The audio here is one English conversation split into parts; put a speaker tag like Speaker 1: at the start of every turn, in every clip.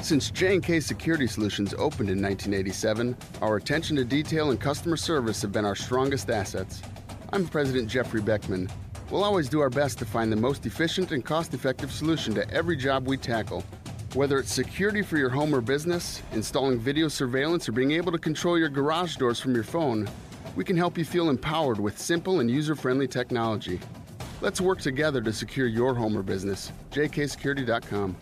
Speaker 1: Since J&K Security Solutions opened in 1987, our attention to detail and customer service have been our strongest assets. I'm President Jeffrey Beckman. We'll always do our best to find the most efficient and cost-effective solution to every job we tackle. Whether it's security for your home or business, installing video surveillance, or being able to control your garage doors from your phone, we can help you feel empowered with simple and user-friendly technology. Let's work together to secure your home or business. jksecurity.com.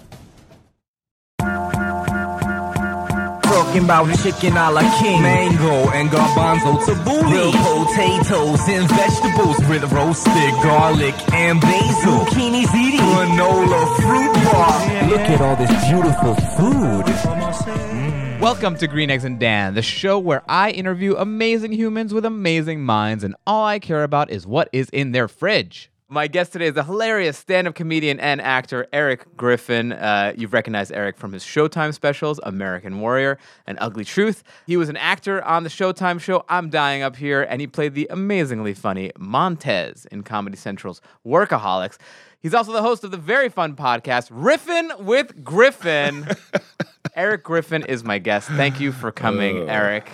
Speaker 2: Talking about chicken a la king, mango and garbanzo tabbouleh, grilled potatoes and vegetables with roasted garlic and basil, zucchini ziti, granola fruit bar. Look at all this beautiful food.
Speaker 3: Welcome to Green Eggs and Dan, the show where I interview amazing humans with amazing minds, and all I care about is what is in their fridge. My guest today is the hilarious stand-up comedian and actor Eric Griffin. You've recognized Eric from his Showtime specials, American Warrior and Ugly Truth. He was an actor on the Showtime show I'm Dying Up Here, and he played the amazingly funny Montez in Comedy Central's Workaholics. He's also the host of the very fun podcast, Riffin' with Griffin. Eric Griffin is my guest. Thank you for coming, Eric.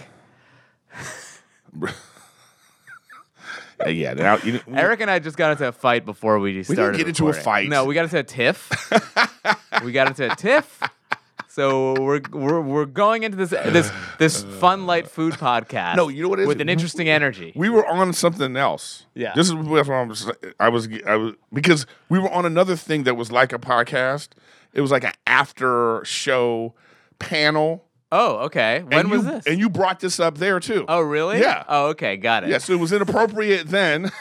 Speaker 4: Yeah, now,
Speaker 3: Eric and I just got into a fight before we started.
Speaker 4: We didn't get into
Speaker 3: recording.
Speaker 4: a fight.
Speaker 3: No, we got into a tiff. So we're going into this fun light food podcast.
Speaker 4: No, you know what it is?
Speaker 3: With an interesting energy.
Speaker 4: We were on something else.
Speaker 3: Yeah.
Speaker 4: This is what I was because we were on another thing that was like a podcast. It was like an after show panel.
Speaker 3: Oh, okay. When was this?
Speaker 4: And you brought this up there too.
Speaker 3: Oh, really?
Speaker 4: Yeah.
Speaker 3: Oh, okay. Got it.
Speaker 4: Yeah, so it was inappropriate then.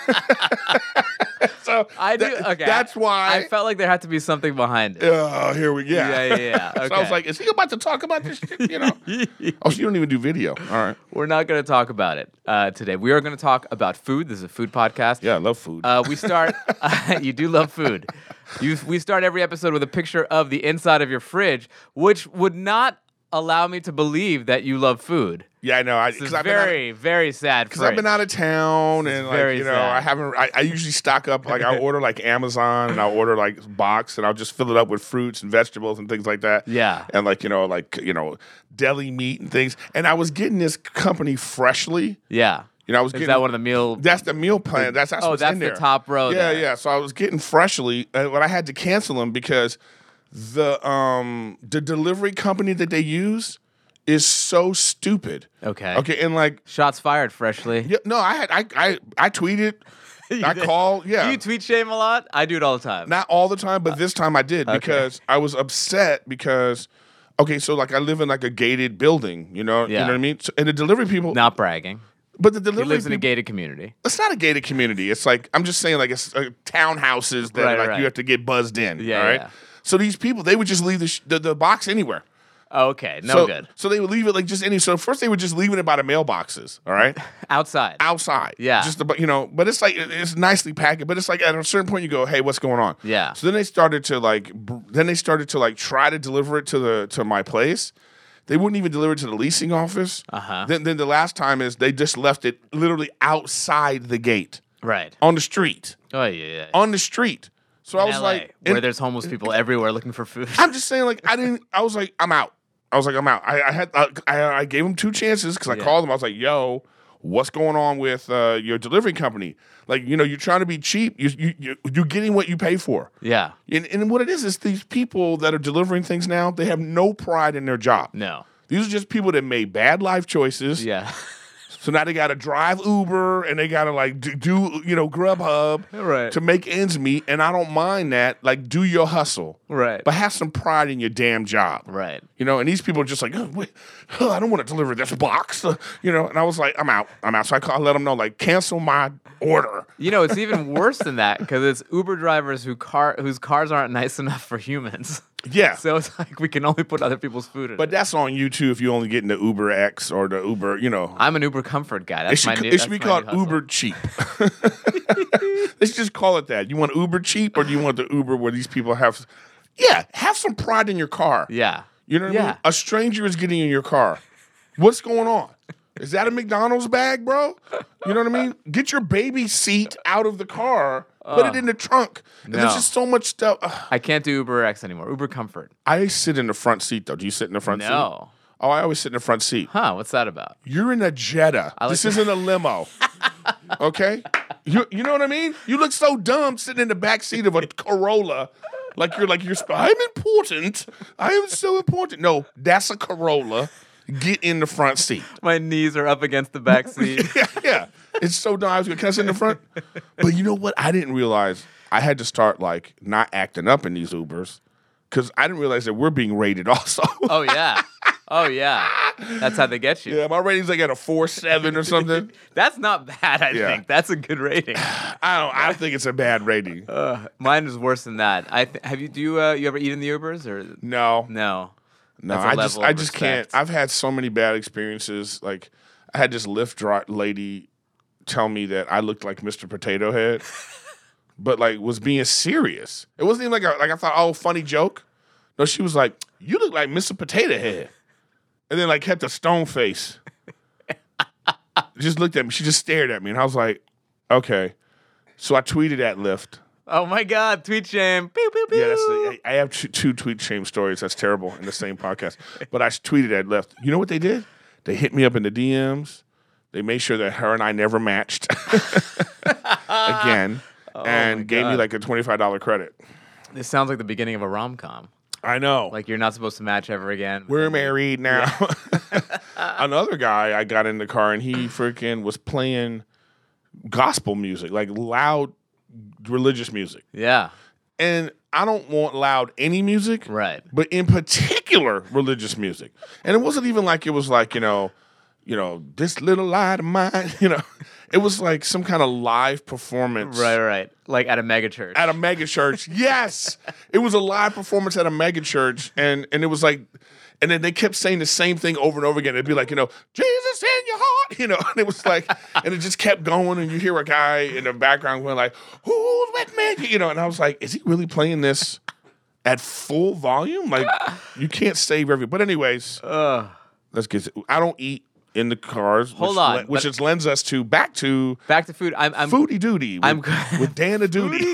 Speaker 4: So
Speaker 3: I do. Okay.
Speaker 4: That's why
Speaker 3: I felt like there had to be something behind it.
Speaker 4: Oh, here we go.
Speaker 3: Yeah. Okay.
Speaker 4: So I was like, is he about to talk about this shit? Oh, so you don't even do video. All right.
Speaker 3: We're not going to talk about it today. We are going to talk about food. This is a food podcast.
Speaker 4: Yeah, I love food.
Speaker 3: We start. You do love food. We start every episode with a picture of the inside of your fridge, which would not allow me to believe that you love food.
Speaker 4: Yeah, I know.
Speaker 3: It's very sad.
Speaker 4: Because I've been out of town and
Speaker 3: sad.
Speaker 4: I haven't. I usually stock up. Like I'll order like Amazon and I'll order like box and I'll just fill it up with fruits and vegetables and things like that.
Speaker 3: Yeah.
Speaker 4: And deli meat and things. And I was getting this company Freshly.
Speaker 3: Yeah.
Speaker 4: I was
Speaker 3: Is
Speaker 4: getting
Speaker 3: that one of the meal?
Speaker 4: That's the meal plan. That's what's in there.
Speaker 3: The top row.
Speaker 4: Yeah,
Speaker 3: there.
Speaker 4: yeah. So I was getting Freshly, but I had to cancel them because the delivery company that they use is so stupid. Okay, and
Speaker 3: shots fired. Freshly.
Speaker 4: Yeah, no, I tweeted. I called. Yeah.
Speaker 3: Do you tweet shame a lot? I do it all the time.
Speaker 4: Not all the time, but this time I did because I was upset because. Okay, so I live in a gated building, you know what I mean? So, and the delivery people.
Speaker 3: Not bragging.
Speaker 4: But the delivery
Speaker 3: he lives in a
Speaker 4: people,
Speaker 3: gated community.
Speaker 4: It's not a gated community. It's I'm just saying it's townhouses that you have to get buzzed in.
Speaker 3: Yeah,
Speaker 4: all right.
Speaker 3: Yeah.
Speaker 4: So these people, they would just leave the box anywhere.
Speaker 3: Okay, good.
Speaker 4: So they would leave it just any. So first they were just leaving it by the mailboxes. All right.
Speaker 3: Outside.
Speaker 4: Yeah. Just about but it's it's nicely packaged. But it's at a certain point you go, hey, what's going on?
Speaker 3: Yeah.
Speaker 4: So then they started to try to deliver it to my place. They wouldn't even deliver it to the leasing office. Then the last time is they just left it literally outside the gate.
Speaker 3: Right.
Speaker 4: On the street.
Speaker 3: Oh yeah.
Speaker 4: On the street. So I was
Speaker 3: LA, where there's homeless people everywhere looking for food.
Speaker 4: I'm just saying, I was like, I'm out. I gave them 2 chances because I called them. I was like, yo, what's going on with your delivery company? You're trying to be cheap. You're getting what you pay for.
Speaker 3: Yeah.
Speaker 4: And what it is these people that are delivering things now, they have no pride in their job.
Speaker 3: No.
Speaker 4: These are just people that made bad life choices.
Speaker 3: Yeah.
Speaker 4: So now they got to drive Uber and they got to do Grubhub to make ends meet. And I don't mind that. Do your hustle.
Speaker 3: Right.
Speaker 4: But have some pride in your damn job.
Speaker 3: Right.
Speaker 4: And these people are just I don't want to deliver this box. And I was like, I'm out. So I let them know, cancel my order.
Speaker 3: It's even worse than that because it's Uber drivers whose cars aren't nice enough for humans.
Speaker 4: Yeah.
Speaker 3: So it's we can only put other people's food in
Speaker 4: But that's on you, too, if you only get in the Uber X or the Uber,
Speaker 3: I'm an Uber comfort guy.
Speaker 4: It should be called Uber cheap. Let's just call it that. You want Uber cheap or do you want the Uber where these people have some pride in your car.
Speaker 3: Yeah.
Speaker 4: You know what I mean? A stranger is getting in your car. What's going on? Is that a McDonald's bag, bro? You know what I mean? Get your baby seat out of the car Put it in the trunk. And
Speaker 3: No.
Speaker 4: there's just so much stuff. Ugh.
Speaker 3: I can't do Uber X anymore. Uber Comfort.
Speaker 4: I sit in the front seat, though. Do you sit in the front seat?
Speaker 3: No.
Speaker 4: Oh, I always sit in the front seat.
Speaker 3: Huh? What's that about?
Speaker 4: You're in a Jetta.
Speaker 3: like
Speaker 4: This
Speaker 3: that.
Speaker 4: isn't a limo. Okay? You know what I mean? You look so dumb sitting in the back seat of a Corolla. I'm important. I am so important. No, that's a Corolla. Get in the front seat.
Speaker 3: My knees are up against the back seat.
Speaker 4: Yeah. It's so dumb. I was going, can I sit in the front? But you know what? I didn't realize I had to start like not acting up in these Ubers because I didn't realize that we're being rated also.
Speaker 3: Oh yeah. Oh yeah. That's how they get you.
Speaker 4: Yeah, my rating's like at a 4.7 or something.
Speaker 3: That's not bad. I
Speaker 4: Yeah.
Speaker 3: think that's a good rating.
Speaker 4: I think it's a bad rating.
Speaker 3: Mine is worse than that. Do you ever eat in the Ubers or
Speaker 4: No.
Speaker 3: no?
Speaker 4: No,
Speaker 3: That's a level
Speaker 4: I
Speaker 3: of
Speaker 4: just can't.
Speaker 3: respect.
Speaker 4: I've had so many bad experiences. Like I had this Lyft lady tell me that I looked like Mr. Potato Head, but like was being serious. It wasn't even like I thought, oh, funny joke. No, she was like, you look like Mr. Potato Head, and then like kept a stone face. Just looked at me. She just stared at me, and I was like, okay. So I tweeted at Lyft.
Speaker 3: Oh my God! Tweet shame. Pew pew pew.
Speaker 4: Yeah, I have two tweet shame stories. That's terrible in the same podcast. But I tweeted at Lyft. You know what they did? They hit me up in the DMs. They made sure that her and I never matched again, and gave me like a $25 credit.
Speaker 3: This sounds like the beginning of a rom-com.
Speaker 4: I know.
Speaker 3: Like you're not supposed to match ever again.
Speaker 4: We're married now. Another guy, I got in the car and he freaking was playing gospel music, like loud religious music.
Speaker 3: Yeah.
Speaker 4: And I don't want loud any music,
Speaker 3: Right.
Speaker 4: but in particular religious music. And it wasn't even like it was like, you know, this little light of mine, It was like some kind of live performance.
Speaker 3: Right. Like at a mega church.
Speaker 4: At a mega church. Yes. It was a live performance at a mega church. And it was like, and then they kept saying the same thing over and over again. It'd be like, Jesus in your heart, and it was like, and it just kept going. And you hear a guy in the background going like, who's with me? And I was like, is he really playing this at full volume? Like, you can't save but anyways, let's get, I don't eat in the cars.
Speaker 3: Hold on,
Speaker 4: which just lends us to back to
Speaker 3: food. I'm
Speaker 4: Foodie Duty with Dana Duty.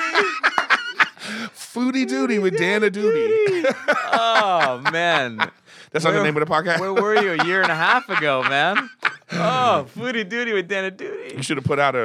Speaker 4: Foodie Duty with Dana Duty.
Speaker 3: Oh man.
Speaker 4: That's not the name of the podcast?
Speaker 3: Where were you a year and a half ago, man? Oh, Foodie Duty with Dana Duty.
Speaker 4: You should have put out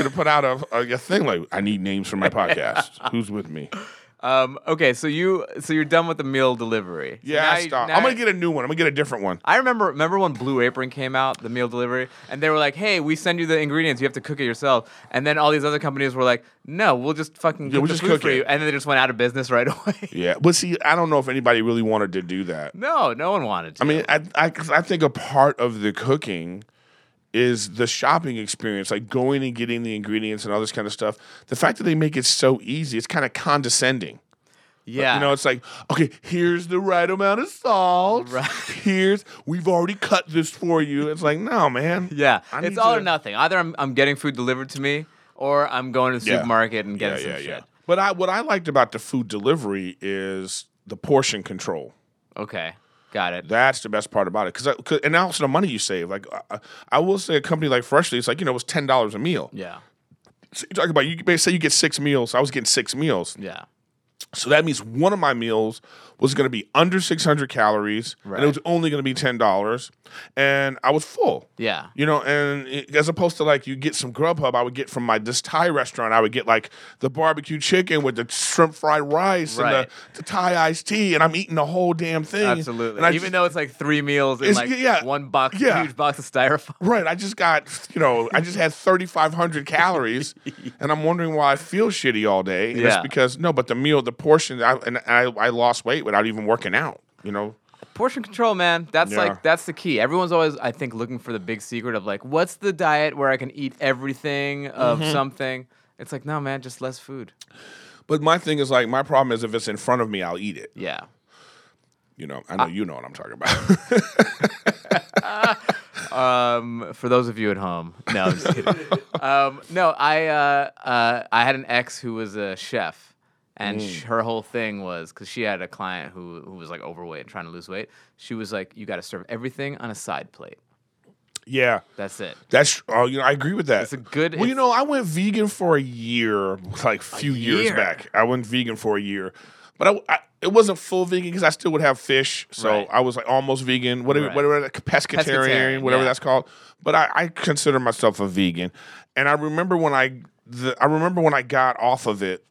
Speaker 4: a thing like, I need names for my podcast. Who's with me?
Speaker 3: Okay, so you're done with the meal delivery. So
Speaker 4: Yeah,
Speaker 3: now
Speaker 4: I
Speaker 3: you-
Speaker 4: stopped.
Speaker 3: now-
Speaker 4: I'm gonna get a new one. I'm gonna get a different one.
Speaker 3: I remember when Blue Apron came out, the meal delivery, and they were like, "Hey, we send you the ingredients. You have to cook it yourself." And then all these other companies were like, "No, we'll just fucking cook
Speaker 4: we'll
Speaker 3: the
Speaker 4: just
Speaker 3: food
Speaker 4: cook
Speaker 3: for
Speaker 4: it."
Speaker 3: you." And then they just went out of business right away.
Speaker 4: Yeah, but see, I don't know if anybody really wanted to do that.
Speaker 3: No one wanted to.
Speaker 4: I mean, I think a part of the cooking is the shopping experience, like going and getting the ingredients and all this kind of stuff. The fact that they make it so easy, it's kind of condescending.
Speaker 3: yeah,
Speaker 4: It's like, okay, here's the right amount of salt.
Speaker 3: Right.
Speaker 4: We've already cut this for you. It's like, no, man.
Speaker 3: yeah.
Speaker 4: I
Speaker 3: It's
Speaker 4: need
Speaker 3: all
Speaker 4: to-
Speaker 3: or nothing. Either I'm getting food delivered to me, or I'm going to the
Speaker 4: Yeah.
Speaker 3: supermarket and getting some shit.
Speaker 4: But what I liked about the food delivery is the portion control.
Speaker 3: Okay, got it.
Speaker 4: That's the best part about it. And also the money you save. Like, I will say a company like Freshly, it's like, it was $10 a meal.
Speaker 3: Yeah,
Speaker 4: So you talk about, say you get 6 meals. I was getting 6 meals.
Speaker 3: yeah.
Speaker 4: So that means one of my meals was going to be under 600 calories,
Speaker 3: Right.
Speaker 4: and it was only going to be $10, and I was full.
Speaker 3: Yeah.
Speaker 4: As opposed to like you get some Grubhub, I would get from this Thai restaurant, I would get like the barbecue chicken with the shrimp fried rice
Speaker 3: Right.
Speaker 4: and the Thai iced tea, and I'm eating the whole damn thing.
Speaker 3: Absolutely.
Speaker 4: And
Speaker 3: Even though it's like 3 meals in
Speaker 4: It's-
Speaker 3: like
Speaker 4: yeah.
Speaker 3: one box,
Speaker 4: Yeah.
Speaker 3: huge box of styrofoam.
Speaker 4: Right, I just got, I just had 3,500 calories, and I'm wondering why I feel shitty all day. And it's
Speaker 3: Yeah.
Speaker 4: because, the portion, I lost weight without even working out,
Speaker 3: Portion control, man. That's
Speaker 4: Yeah.
Speaker 3: that's the key. Everyone's always, I think, looking for the big secret of like, what's the diet where I can eat everything of
Speaker 4: Mm-hmm.
Speaker 3: something? It's like, no, man, just less food.
Speaker 4: But my thing is like, my problem is if it's in front of me, I'll eat it.
Speaker 3: Yeah.
Speaker 4: I know you know what I'm talking about.
Speaker 3: For those of you at home, no, I'm just kidding. No, I had an ex who was a chef, and her whole thing was because she had a client who was like overweight and trying to lose weight. She was like, "You got to serve everything on a side plate."
Speaker 4: Yeah.
Speaker 3: That's it.
Speaker 4: That's I agree with that.
Speaker 3: It's a good.
Speaker 4: Well, I went vegan for a year, like a few years back. I went vegan for a year, but it wasn't full vegan because I still would have fish. So
Speaker 3: Right.
Speaker 4: I was like almost vegan, whatever, pescatarian, whatever
Speaker 3: yeah.
Speaker 4: that's called. But I consider myself a vegan, and I remember when I got off of it,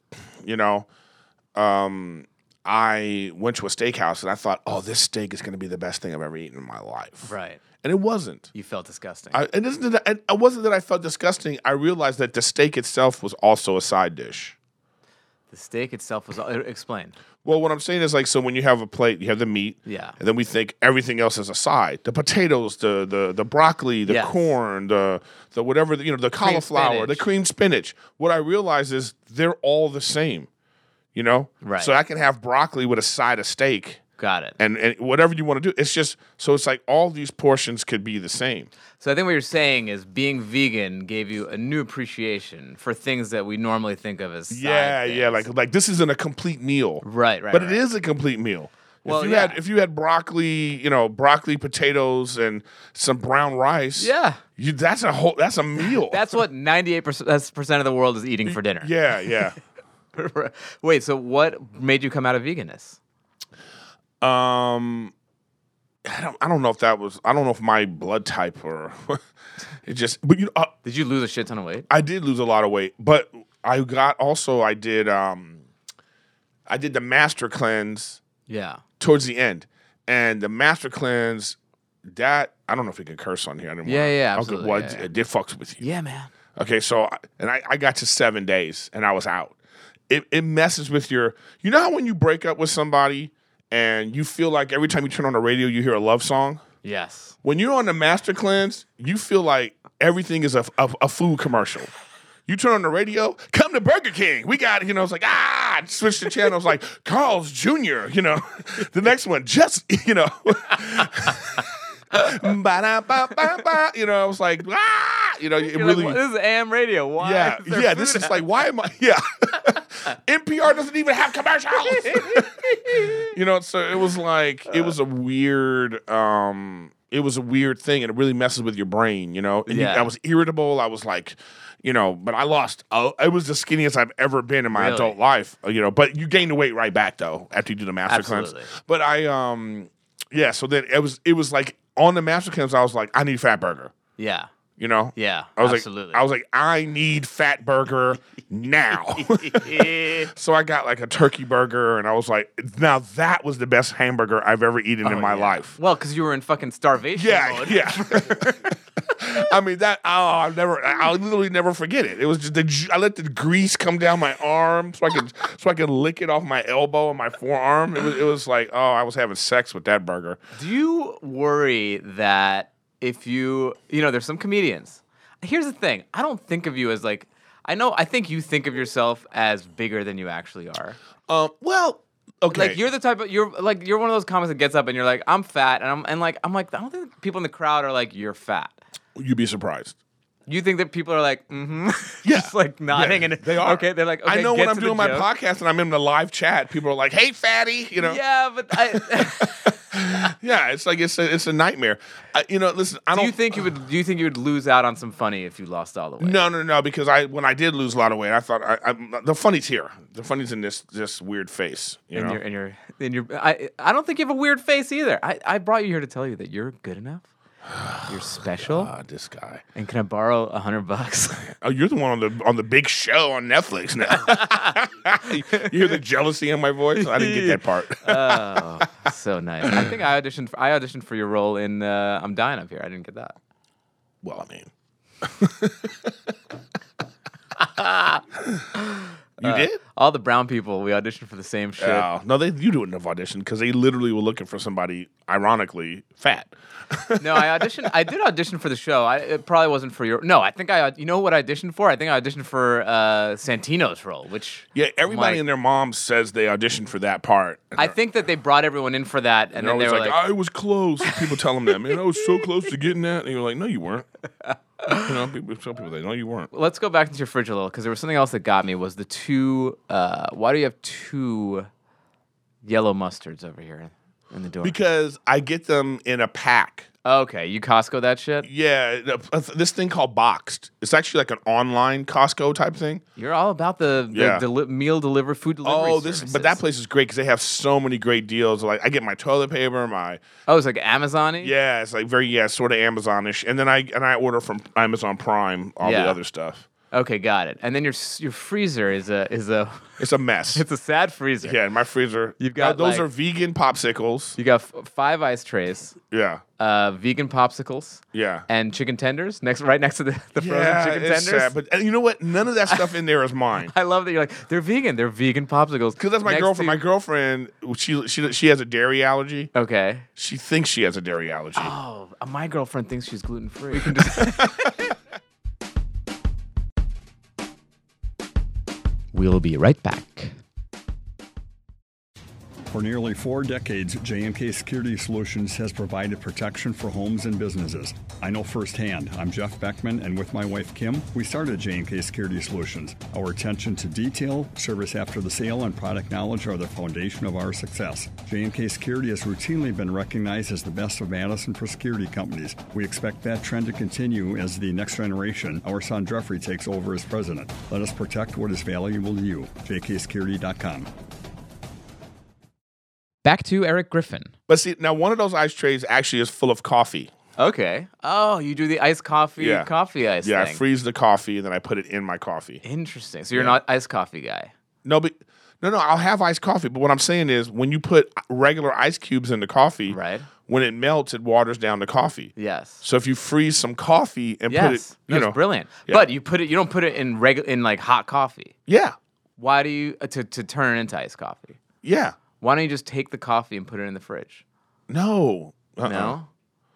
Speaker 4: I went to a steakhouse and I thought, oh, this steak is going to be the best thing I've ever eaten in my life.
Speaker 3: Right.
Speaker 4: And it wasn't.
Speaker 3: You felt disgusting.
Speaker 4: It wasn't that I felt disgusting. I realized that the steak itself was also a side dish.
Speaker 3: The steak itself was. Explain.
Speaker 4: Well, what I'm saying is so when you have a plate, you have the meat,
Speaker 3: Yeah.
Speaker 4: and then we think everything else is a side. The potatoes, the broccoli, the
Speaker 3: Yes.
Speaker 4: corn, the whatever, the cauliflower, the
Speaker 3: spinach.
Speaker 4: cream spinach. What I realize is they're all the same,
Speaker 3: Right.
Speaker 4: So I can have broccoli with a side of steak.
Speaker 3: Got it.
Speaker 4: And whatever you want to do, it's just so it's like all these portions could be the same.
Speaker 3: So I think what you're saying is being vegan gave you a new appreciation for things that we normally think of as side things.
Speaker 4: like this isn't a complete meal,
Speaker 3: Right.
Speaker 4: but it is a complete meal.
Speaker 3: Well,
Speaker 4: if you had broccoli, broccoli, potatoes, and some brown rice,
Speaker 3: Yeah.
Speaker 4: that's a meal.
Speaker 3: That's what 98% of the world is eating for dinner.
Speaker 4: yeah.
Speaker 3: Wait, so what made you come out of veganism?
Speaker 4: I don't know if that was. I don't know if my blood type or it just. But
Speaker 3: Did you lose a shit ton of weight?
Speaker 4: I did lose a lot of weight, but I did the master cleanse
Speaker 3: Yeah.
Speaker 4: towards the end, and the master cleanse that I don't know if we can curse on here. I didn't
Speaker 3: Yeah,
Speaker 4: wanna,
Speaker 3: yeah,
Speaker 4: Okay,
Speaker 3: absolutely,
Speaker 4: well,
Speaker 3: yeah,
Speaker 4: it did fucks with you.
Speaker 3: Yeah, man.
Speaker 4: Okay, so I got to 7 days and I was out. It messes with your. You know how when you break up with somebody and you feel like every time you turn on the radio you hear a love song.
Speaker 3: Yes.
Speaker 4: When you're on the master cleanse, you feel like everything is a food commercial. You turn on the radio, come to Burger King. We got, it's like, switch the channel. It's like Carl's Jr., The next one, just, ba-da-ba-ba-ba, I was like, it
Speaker 3: You're
Speaker 4: really.
Speaker 3: like, this is AM radio. Why? is there
Speaker 4: This
Speaker 3: food
Speaker 4: is
Speaker 3: out?
Speaker 4: like, why am I, NPR doesn't even have commercials. So it was like, it was a weird thing, and it really messes with your brain, And
Speaker 3: Yeah.
Speaker 4: I was irritable. I was like, but I lost. I was the skinniest I've ever been in my
Speaker 3: Really?
Speaker 4: adult life, But you gain the weight right back though after you do the master cleanse.
Speaker 3: Absolutely.
Speaker 4: But so then it was like on the master cleanse, I was like, I need fat burger.
Speaker 3: Yeah.
Speaker 4: Yeah,
Speaker 3: absolutely.
Speaker 4: I was like, I need fat burger now. So I got like a turkey burger, and I was like, now that was the best hamburger I've ever eaten in my life.
Speaker 3: Well, because you were in fucking starvation mode.
Speaker 4: Yeah. I mean I literally never forget it. It was just I let the grease come down my arm so I could lick it off my elbow and my forearm. It was like, oh, I was having sex with that burger.
Speaker 3: Do you worry that if there's some comedians. Here's the thing. I don't think of you as like, I think you think of yourself as bigger than you actually are.
Speaker 4: Well, okay.
Speaker 3: Like you're the type of, you're one of those comics that gets up and you're like, I'm fat. And I'm like, I don't think people in the crowd are like, you're fat.
Speaker 4: You'd be surprised.
Speaker 3: You think that people are like, mm-hmm.
Speaker 4: Yeah.
Speaker 3: Just like nodding.
Speaker 4: Yeah,
Speaker 3: and
Speaker 4: they are.
Speaker 3: Okay, they're like, okay,
Speaker 4: I know
Speaker 3: get
Speaker 4: when I'm
Speaker 3: to the
Speaker 4: doing my
Speaker 3: joke.
Speaker 4: podcast and I'm in the live chat, people are like, hey, fatty,
Speaker 3: Yeah, but
Speaker 4: Yeah, it's like it's a nightmare. Listen, I
Speaker 3: do
Speaker 4: don't.
Speaker 3: you think you would lose out on some funny if you lost all the weight?
Speaker 4: No, because when I did lose a lot of weight, I thought the funny's here. The funny's in this weird face.
Speaker 3: I don't think you have a weird face either. I brought you here to tell you that you're good enough. You're special.
Speaker 4: This guy.
Speaker 3: And can I borrow $100?
Speaker 4: Oh, you're the one on the big show on Netflix now. You hear the jealousy in my voice? I didn't get that part.
Speaker 3: Oh, so nice. I think I auditioned for your role in I'm Dying Up Here. I didn't get that.
Speaker 4: Well, I mean. You did?
Speaker 3: All the brown people, we auditioned for the same shit.
Speaker 4: No, you didn't have auditioned because they literally were looking for somebody, ironically, fat.
Speaker 3: No, I did audition for the show. It probably wasn't for your. No, I think you know what I auditioned for? I think I auditioned for Santino's role, which.
Speaker 4: Yeah, everybody and their mom says they auditioned for that part.
Speaker 3: I think that they brought everyone in for that, and then they were like,
Speaker 4: I was close. People telling them, man, I was so close to getting that. And you're like, no, you weren't. Some people say, no, you weren't.
Speaker 3: Let's go back into your fridge a little, because there was something else that got me, was the two, why do you have two yellow mustards over here in the door?
Speaker 4: Because I get them in a pack.
Speaker 3: Okay, you Costco that shit?
Speaker 4: Yeah, this thing called Boxed. It's actually like an online Costco type thing.
Speaker 3: You're all about the
Speaker 4: Yeah.
Speaker 3: meal deliver, food delivery services.
Speaker 4: But that place is great because they have so many great deals. Like I get my toilet paper,
Speaker 3: Oh, it's like Amazon-y?
Speaker 4: yeah, it's like sort of Amazonish, and then I order from Amazon Prime all the
Speaker 3: Yeah.
Speaker 4: other stuff.
Speaker 3: Okay, got it. And then your freezer is a
Speaker 4: It's a mess.
Speaker 3: it's a sad freezer.
Speaker 4: Yeah, in my freezer.
Speaker 3: You've got,
Speaker 4: those
Speaker 3: like-
Speaker 4: are vegan popsicles.
Speaker 3: You got 5 ice trays,
Speaker 4: Yeah,
Speaker 3: vegan popsicles,
Speaker 4: yeah.
Speaker 3: and chicken tenders right next to the frozen chicken
Speaker 4: it's
Speaker 3: tenders.
Speaker 4: sad, but and you know what? None of that stuff in there is mine.
Speaker 3: I love that you're like they're vegan popsicles.
Speaker 4: Because that's my
Speaker 3: Next
Speaker 4: girlfriend.
Speaker 3: to-
Speaker 4: My girlfriend, she has a dairy allergy.
Speaker 3: Okay.
Speaker 4: She thinks she has a dairy allergy.
Speaker 3: Oh, my girlfriend thinks she's gluten free. We can just We'll be right back.
Speaker 5: For nearly 4 decades, J&K Security Solutions has provided protection for homes and businesses. I know firsthand. I'm Jeff Beckman, and with my wife Kim, we started J&K Security Solutions. Our attention to detail, service after the sale, and product knowledge are the foundation of our success. J&K Security has routinely been recognized as the best of Madison for security companies. We expect that trend to continue as the next generation, our son Jeffrey, takes over as president. Let us protect what is valuable to you. jksecurity.com.
Speaker 3: Back to Eric Griffin.
Speaker 4: But see, now one of those ice trays actually is full of coffee.
Speaker 3: Okay. Oh, you do the iced coffee
Speaker 4: Yeah.
Speaker 3: coffee ice
Speaker 4: Yeah,
Speaker 3: thing.
Speaker 4: I freeze the coffee and then I put it in my coffee.
Speaker 3: Interesting. So you're
Speaker 4: Yeah.
Speaker 3: not iced coffee guy.
Speaker 4: No, I'll have iced coffee. But what I'm saying is, when you put regular ice cubes in the coffee,
Speaker 3: Right.
Speaker 4: when it melts, it waters down the coffee.
Speaker 3: Yes.
Speaker 4: So if you freeze some coffee and
Speaker 3: Yes.
Speaker 4: put it,
Speaker 3: That's brilliant.
Speaker 4: Yeah.
Speaker 3: But you don't put it in like hot coffee.
Speaker 4: yeah,
Speaker 3: Why do you to turn it into iced coffee?
Speaker 4: yeah,
Speaker 3: Why don't you just take the coffee and put it in the fridge?
Speaker 4: no,
Speaker 3: No?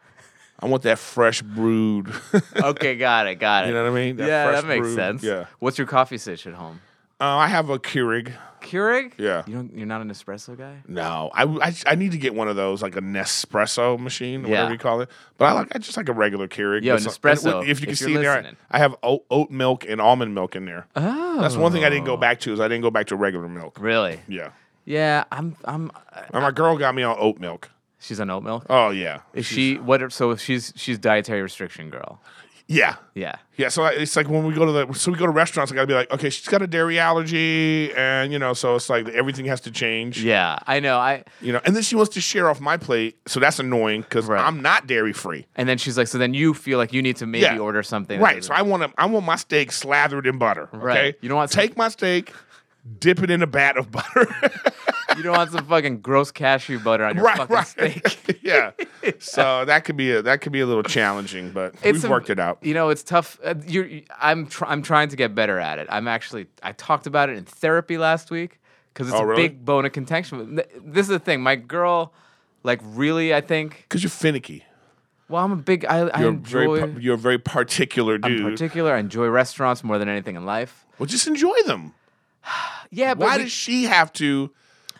Speaker 4: I want that fresh brewed.
Speaker 3: Okay, got it.
Speaker 4: You know what I mean?
Speaker 3: Yeah,
Speaker 4: fresh
Speaker 3: that makes
Speaker 4: brewed,
Speaker 3: sense.
Speaker 4: Yeah.
Speaker 3: What's your coffee sitch at home?
Speaker 4: I have a Keurig.
Speaker 3: Keurig?
Speaker 4: Yeah.
Speaker 3: You're not an espresso guy?
Speaker 4: No, I need to get one of those, like a Nespresso machine, or
Speaker 3: Yeah.
Speaker 4: whatever you call it. But I just like a regular Keurig.
Speaker 3: Yo,
Speaker 4: With some-
Speaker 3: Nespresso,
Speaker 4: and if you can
Speaker 3: if
Speaker 4: see
Speaker 3: you're
Speaker 4: there,
Speaker 3: listening.
Speaker 4: I have oat milk and almond milk in there.
Speaker 3: Oh.
Speaker 4: That's one thing I didn't go back to. Is I didn't go back to regular milk.
Speaker 3: Really?
Speaker 4: Yeah.
Speaker 3: Yeah, I'm
Speaker 4: And my girl got me on oat milk.
Speaker 3: she's on oat milk.
Speaker 4: Oh yeah.
Speaker 3: Is she what so she's dietary restriction girl.
Speaker 4: Yeah.
Speaker 3: Yeah.
Speaker 4: Yeah, so it's like when we go to restaurants, I gotta be like, okay, she's got a dairy allergy, and so it's like everything has to change.
Speaker 3: Yeah, I know.
Speaker 4: And then she wants to share off my plate, so that's annoying because
Speaker 3: Right.
Speaker 4: I'm not dairy free.
Speaker 3: And then she's like, so then you feel like you need to maybe
Speaker 4: Yeah.
Speaker 3: order something. that
Speaker 4: Right.
Speaker 3: doesn't-
Speaker 4: So I want my steak slathered in butter. Okay.
Speaker 3: Right. You don't want some-
Speaker 4: take my steak, dip it in a vat of butter.
Speaker 3: you don't want some fucking gross cashew butter on your
Speaker 4: right.
Speaker 3: fucking
Speaker 4: Right.
Speaker 3: steak.
Speaker 4: yeah. So that could be a little challenging, but we've worked it out.
Speaker 3: It's tough. I'm trying to get better at it. I talked about it in therapy last week because it's
Speaker 4: Oh,
Speaker 3: a
Speaker 4: really?
Speaker 3: big bone of contention. This is the thing. My girl, like, really, I think.
Speaker 4: Because you're finicky.
Speaker 3: Well, I'm a big. I enjoy.
Speaker 4: You're a very particular dude.
Speaker 3: I'm particular. I enjoy restaurants more than anything in life.
Speaker 4: Well, just enjoy them.
Speaker 3: Yeah, but
Speaker 4: Why does she have to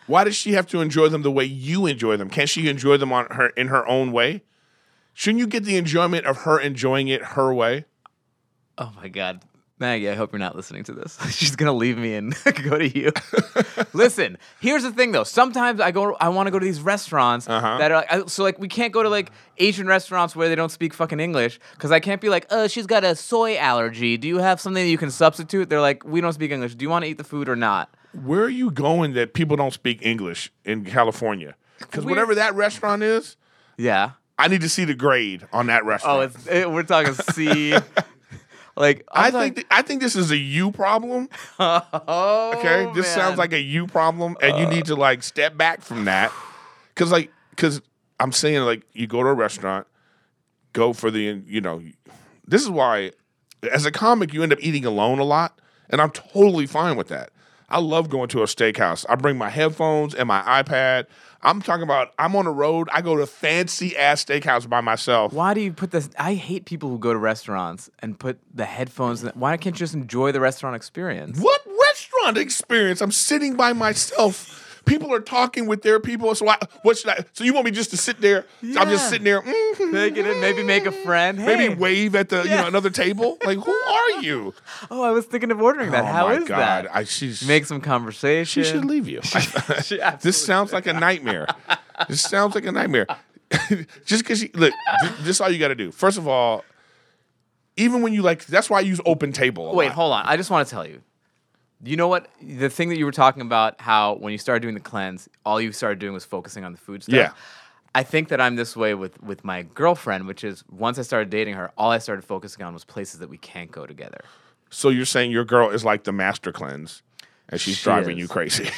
Speaker 4: enjoy them the way you enjoy them? Can't she enjoy them in her own way? Shouldn't you get the enjoyment of her enjoying it her way?
Speaker 3: Oh my God. Maggie, I hope you're not listening to this. She's gonna leave me and go to you. Listen, here's the thing though. Sometimes I want to go to these restaurants that are we can't go to like Asian restaurants where they don't speak fucking English because I can't be like, she's got a soy allergy. Do you have something that you can substitute? They're like, we don't speak English. Do you want to eat the food or not?
Speaker 4: Where are you going that people don't speak English in California? Because whatever that restaurant is,
Speaker 3: Yeah.
Speaker 4: I need to see the grade on that restaurant.
Speaker 3: We're talking C. Like
Speaker 4: I think this is a you problem.
Speaker 3: oh,
Speaker 4: Okay, this
Speaker 3: man.
Speaker 4: sounds like a you problem, and you need to like step back from that, because I'm saying like you go to a restaurant, go for the this is why as a comic you end up eating alone a lot, and I'm totally fine with that. I love going to a steakhouse. I bring my headphones and my iPad. I'm talking about I'm on the road. I go to fancy ass steakhouse by myself.
Speaker 3: Why do you put this? I hate people who go to restaurants and put the headphones. Why can't you just enjoy the restaurant experience?
Speaker 4: What restaurant experience? I'm sitting by myself. People are talking with their people. So what should I? So you want me just to sit there?
Speaker 3: Yeah.
Speaker 4: I'm just sitting there.
Speaker 3: Take it in, maybe make a friend. Hey.
Speaker 4: Maybe wave at the another table. Like who are you?
Speaker 3: Oh, I was thinking of ordering that.
Speaker 4: Oh
Speaker 3: How
Speaker 4: my
Speaker 3: is
Speaker 4: God.
Speaker 3: that? Make some conversation.
Speaker 4: She should leave you.
Speaker 3: She absolutely
Speaker 4: This sounds like a nightmare. This sounds like a nightmare. Just because look, this is all you got to do. First of all, even when you like, that's why I use Open Table.
Speaker 3: Wait, hold on. I just want to tell you. You know what? The thing that you were talking about, how when you started doing the cleanse, all you started doing was focusing on the food stuff.
Speaker 4: Yeah.
Speaker 3: I think that I'm this way with my girlfriend, which is once I started dating her, all I started focusing on was places that we can't go together.
Speaker 4: So you're saying your girl is like the master cleanse, and she's driving you crazy.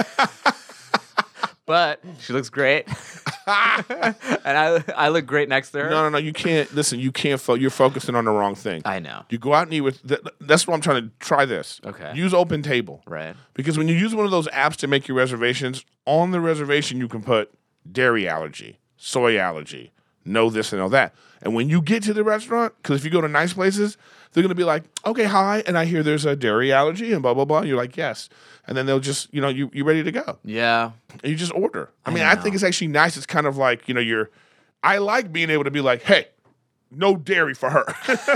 Speaker 3: But she looks great, and I look great next to her.
Speaker 4: No. You can't listen. You can't. You're focusing on the wrong thing.
Speaker 3: I know.
Speaker 4: You go out and eat with. That's what I'm trying to try. This.
Speaker 3: Okay.
Speaker 4: Use Open Table.
Speaker 3: Right.
Speaker 4: Because when you use one of those apps to make your reservations, on the reservation you can put dairy allergy, soy allergy, no this and no that. And when you get to the restaurant, because if you go to nice places, they're going to be like, okay, hi, and I hear there's a dairy allergy and blah, blah, blah. And you're like, yes. And then they'll just, you ready to go.
Speaker 3: Yeah.
Speaker 4: And you just order. I think it's actually nice. It's kind of like, I like being able to be like, hey, no dairy for her.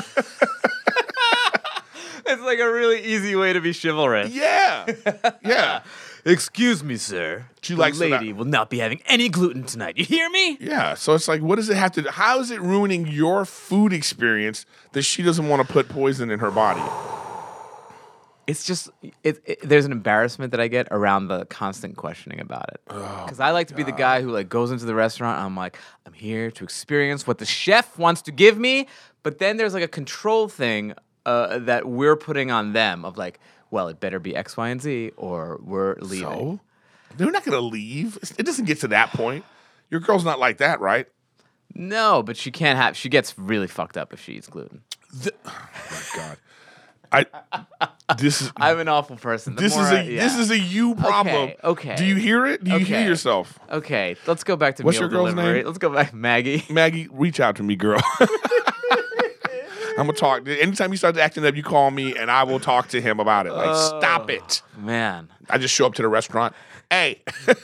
Speaker 3: It's like a really easy way to be chivalrous.
Speaker 4: Yeah. Yeah.
Speaker 3: Excuse me, sir.
Speaker 4: She
Speaker 3: the
Speaker 4: likes
Speaker 3: lady will not be having any gluten tonight. You hear me?
Speaker 4: Yeah. So it's like, what does it have to do? How is it ruining your food experience that she doesn't want to put poison in her body?
Speaker 3: It's just, there's an embarrassment that I get around the constant questioning about it. Because I like to be the guy who goes into the restaurant and I'm like, I'm here to experience what the chef wants to give me. But then there's a control thing that we're putting on them of well, it better be X, Y, and Z or we're leaving.
Speaker 4: So? They're not going to leave. It doesn't get to that point. Your girl's not like that, right?
Speaker 3: No, but she gets really fucked up if she eats gluten.
Speaker 4: Oh my God.
Speaker 3: I'm an awful person.
Speaker 4: This is a you problem.
Speaker 3: Okay.
Speaker 4: Do you hear it? Do you hear yourself?
Speaker 3: Okay, let's go back to
Speaker 4: What's
Speaker 3: meal
Speaker 4: your girl's
Speaker 3: delivery.
Speaker 4: name?
Speaker 3: Let's go back, Maggie.
Speaker 4: Maggie, reach out to me, girl. I'm gonna talk. Anytime you start acting up, you call me, and I will talk to him about it. Stop it,
Speaker 3: man.
Speaker 4: I just show up to the restaurant. Hey,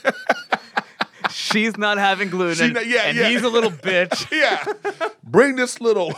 Speaker 3: she's not having gluten, and he's a little bitch.
Speaker 4: Yeah, bring this little.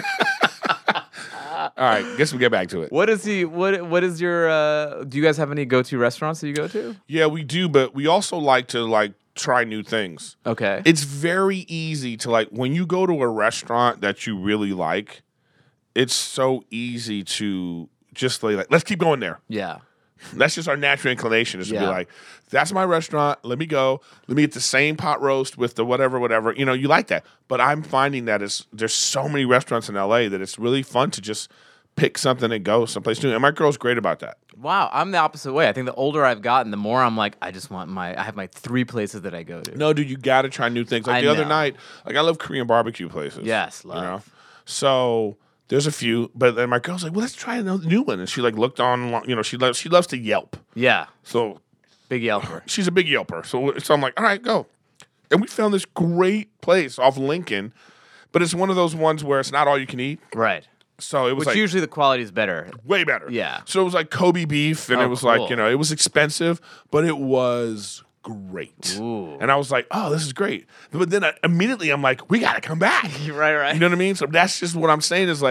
Speaker 4: All right, guess we get back to it.
Speaker 3: What is he? What is your? Do you guys have any go-to restaurants that you go to?
Speaker 4: Yeah, we do, but we also like to try new things.
Speaker 3: Okay,
Speaker 4: it's very easy to when you go to a restaurant that you really like. It's so easy to just let's keep going there.
Speaker 3: Yeah.
Speaker 4: That's just our natural inclination is to be like, that's my restaurant. Let me go. Let me get the same pot roast with the whatever. You like that. But I'm finding that there's so many restaurants in LA that it's really fun to just pick something and go someplace new. And my girl's great about that.
Speaker 3: Wow. I'm the opposite way. I think the older I've gotten, the more I'm like, I have my 3 places that I go to.
Speaker 4: No, dude, you got to try new things. The other night, I love Korean barbecue places.
Speaker 3: Yes, love.
Speaker 4: So there's a few, but then my girl's like, well, let's try another new one. And she looked on, she loves to Yelp.
Speaker 3: Yeah.
Speaker 4: So
Speaker 3: big Yelper.
Speaker 4: She's a big Yelper. So I'm like, all right, go. And we found this great place off Lincoln, but it's one of those ones where it's not all you can eat.
Speaker 3: Right.
Speaker 4: So it was
Speaker 3: usually the quality is better.
Speaker 4: Way better.
Speaker 3: Yeah.
Speaker 4: So it was like Kobe beef, and it was
Speaker 3: cool.
Speaker 4: it was expensive, but it was great.
Speaker 3: Ooh.
Speaker 4: And I was like, oh, this is great. But then immediately I'm like, we got to come back.
Speaker 3: Right.
Speaker 4: You know what I mean? So that's just what I'm saying is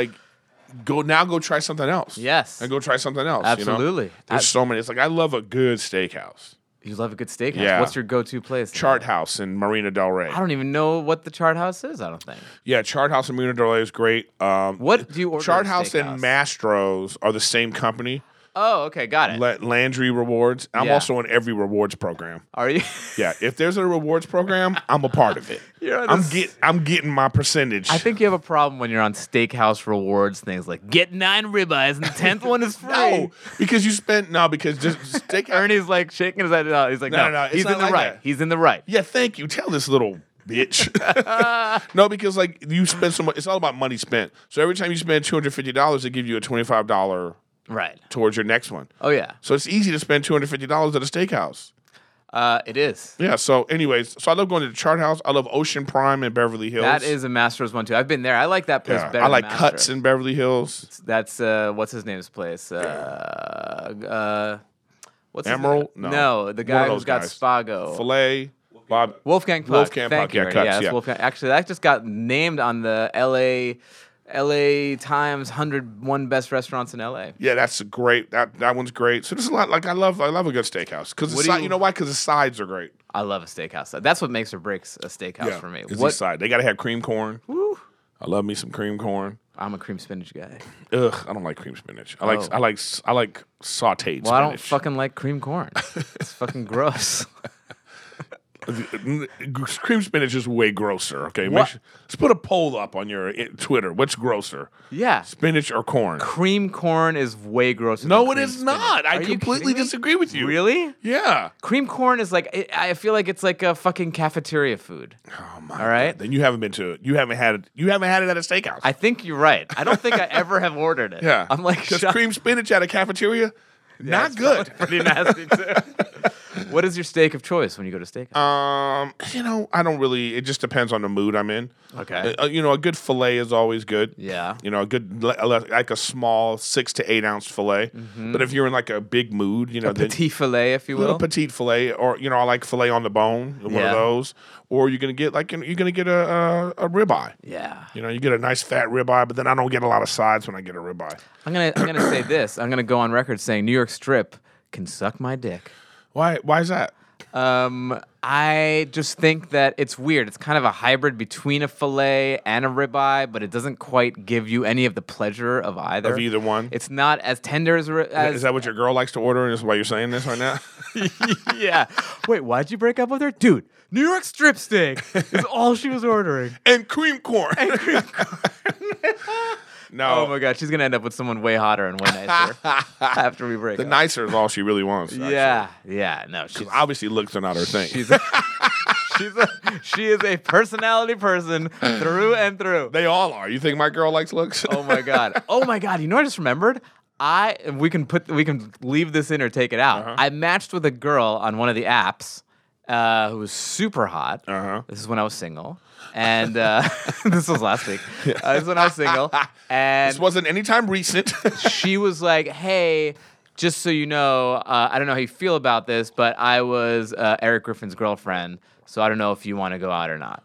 Speaker 4: go try something else.
Speaker 3: Yes.
Speaker 4: And go try something else.
Speaker 3: Absolutely.
Speaker 4: There's so many. It's I love a good steakhouse.
Speaker 3: You love a good steakhouse.
Speaker 4: Yeah.
Speaker 3: What's your go-to place?
Speaker 4: Chart House in Marina Del Rey.
Speaker 3: I don't even know what the Chart House is, I don't think.
Speaker 4: Yeah, Chart House in Marina Del Rey is great.
Speaker 3: What do you order?
Speaker 4: Chart House and Mastro's are the same company.
Speaker 3: Oh, okay, got it.
Speaker 4: Landry Rewards. I'm also in every rewards program.
Speaker 3: Are you?
Speaker 4: Yeah, if there's a rewards program, I'm a part of it. I'm getting my percentage.
Speaker 3: I think you have a problem when you're on Steakhouse Rewards things like get 9 ribeyes and the 10th one is free.
Speaker 4: No, because just Steakhouse.
Speaker 3: Ernie's shaking his head. No, he's like, no, he's in the right. He's in the right.
Speaker 4: Yeah, thank you. Tell this little bitch. No, because you spend so much. It's all about money spent. So every time you spend $250, they give you a $25
Speaker 3: right
Speaker 4: towards your next one.
Speaker 3: Oh yeah.
Speaker 4: So it's easy to spend $250 at a steakhouse.
Speaker 3: It is.
Speaker 4: Yeah. So, anyways, I love going to the Chart House. I love Ocean Prime in Beverly Hills.
Speaker 3: That is a Mastro's one too. I've been there. I like that place better.
Speaker 4: I like
Speaker 3: than
Speaker 4: Cuts in Beverly Hills.
Speaker 3: That's what's his name's place? What's
Speaker 4: Emerald?
Speaker 3: His name? No, the guy who's got
Speaker 4: guys.
Speaker 3: Spago.
Speaker 4: Filet.
Speaker 3: Wolfgang Puck.
Speaker 4: Wolfgang
Speaker 3: Thank
Speaker 4: Puck.
Speaker 3: you,
Speaker 4: Yeah,
Speaker 3: Ernie.
Speaker 4: Cuts.
Speaker 3: Yes,
Speaker 4: Yeah.
Speaker 3: Wolfgang. Actually, that just got named on the LA LA Times 101 best restaurants in LA.
Speaker 4: Yeah, that's great. That one's great. So there's a lot. Like I love a good steakhouse because you know why? Because the sides are great.
Speaker 3: I love a steakhouse. That's what makes or breaks a steakhouse for me.
Speaker 4: What side? They gotta have cream corn. Woo. I love me some cream corn.
Speaker 3: I'm a cream spinach guy.
Speaker 4: Ugh, I don't like cream spinach. I like sautéed spinach.
Speaker 3: Well, I don't fucking like cream corn. It's fucking gross.
Speaker 4: Cream spinach is way grosser. Okay, let's put a poll up on your Twitter. What's grosser?
Speaker 3: Yeah,
Speaker 4: spinach or corn?
Speaker 3: Cream corn is way grosser.
Speaker 4: No,
Speaker 3: than
Speaker 4: it is
Speaker 3: cream
Speaker 4: not.
Speaker 3: spinach.
Speaker 4: I completely disagree with you.
Speaker 3: Really?
Speaker 4: Yeah.
Speaker 3: Cream corn is like I feel like it's like a fucking cafeteria food.
Speaker 4: Oh my!
Speaker 3: All right.
Speaker 4: God. Then you haven't been to it. You haven't had it. You haven't had it at a steakhouse.
Speaker 3: I think you're right. I don't think I ever have ordered it.
Speaker 4: Yeah.
Speaker 3: I'm like
Speaker 4: because cream spinach at a cafeteria, not good.
Speaker 3: Pretty nasty too. What is your steak of choice when you go to steakhouse?
Speaker 4: I don't really. It just depends on the mood I'm in.
Speaker 3: Okay.
Speaker 4: A good fillet is always good.
Speaker 3: Yeah.
Speaker 4: A good like a small 6 to 8 ounce fillet. Mm-hmm. But if you're in like a big mood,
Speaker 3: a petit fillet, if you will,
Speaker 4: a petite fillet, or I like fillet on the bone, one of those. Or you're gonna get a ribeye.
Speaker 3: Yeah.
Speaker 4: You get a nice fat ribeye, but then I don't get a lot of sides when I get a ribeye.
Speaker 3: I'm gonna say this. I'm gonna go on record saying New York Strip can suck my dick.
Speaker 4: Why is that?
Speaker 3: I just think that it's weird. It's kind of a hybrid between a fillet and a ribeye, but it doesn't quite give you any of the pleasure of either.
Speaker 4: Of either one?
Speaker 3: It's not as tender as...
Speaker 4: Is that what your girl likes to order, and is why you're saying this right now?
Speaker 3: Yeah. Wait, why'd you break up with her? Dude, New York strip steak is all she was ordering.
Speaker 4: And cream corn. No.
Speaker 3: Oh my God, she's gonna end up with someone way hotter and way nicer after we break up.
Speaker 4: The nicer is all she really wants. Actually.
Speaker 3: Yeah. No, she's
Speaker 4: obviously looks are not her thing.
Speaker 3: She is a personality person through and through.
Speaker 4: They all are. You think my girl likes looks?
Speaker 3: Oh my God. You know what I just remembered? We can leave this in or take it out.
Speaker 4: Uh-huh.
Speaker 3: I matched with a girl on one of the apps who was super hot.
Speaker 4: Uh-huh.
Speaker 3: This is when I was single. And this was last week. This is when I was single. And
Speaker 4: this wasn't anytime recent.
Speaker 3: she was like, hey, just so you know, I don't know how you feel about this, but I was Eric Griffin's girlfriend, so I don't know if you want to go out or not.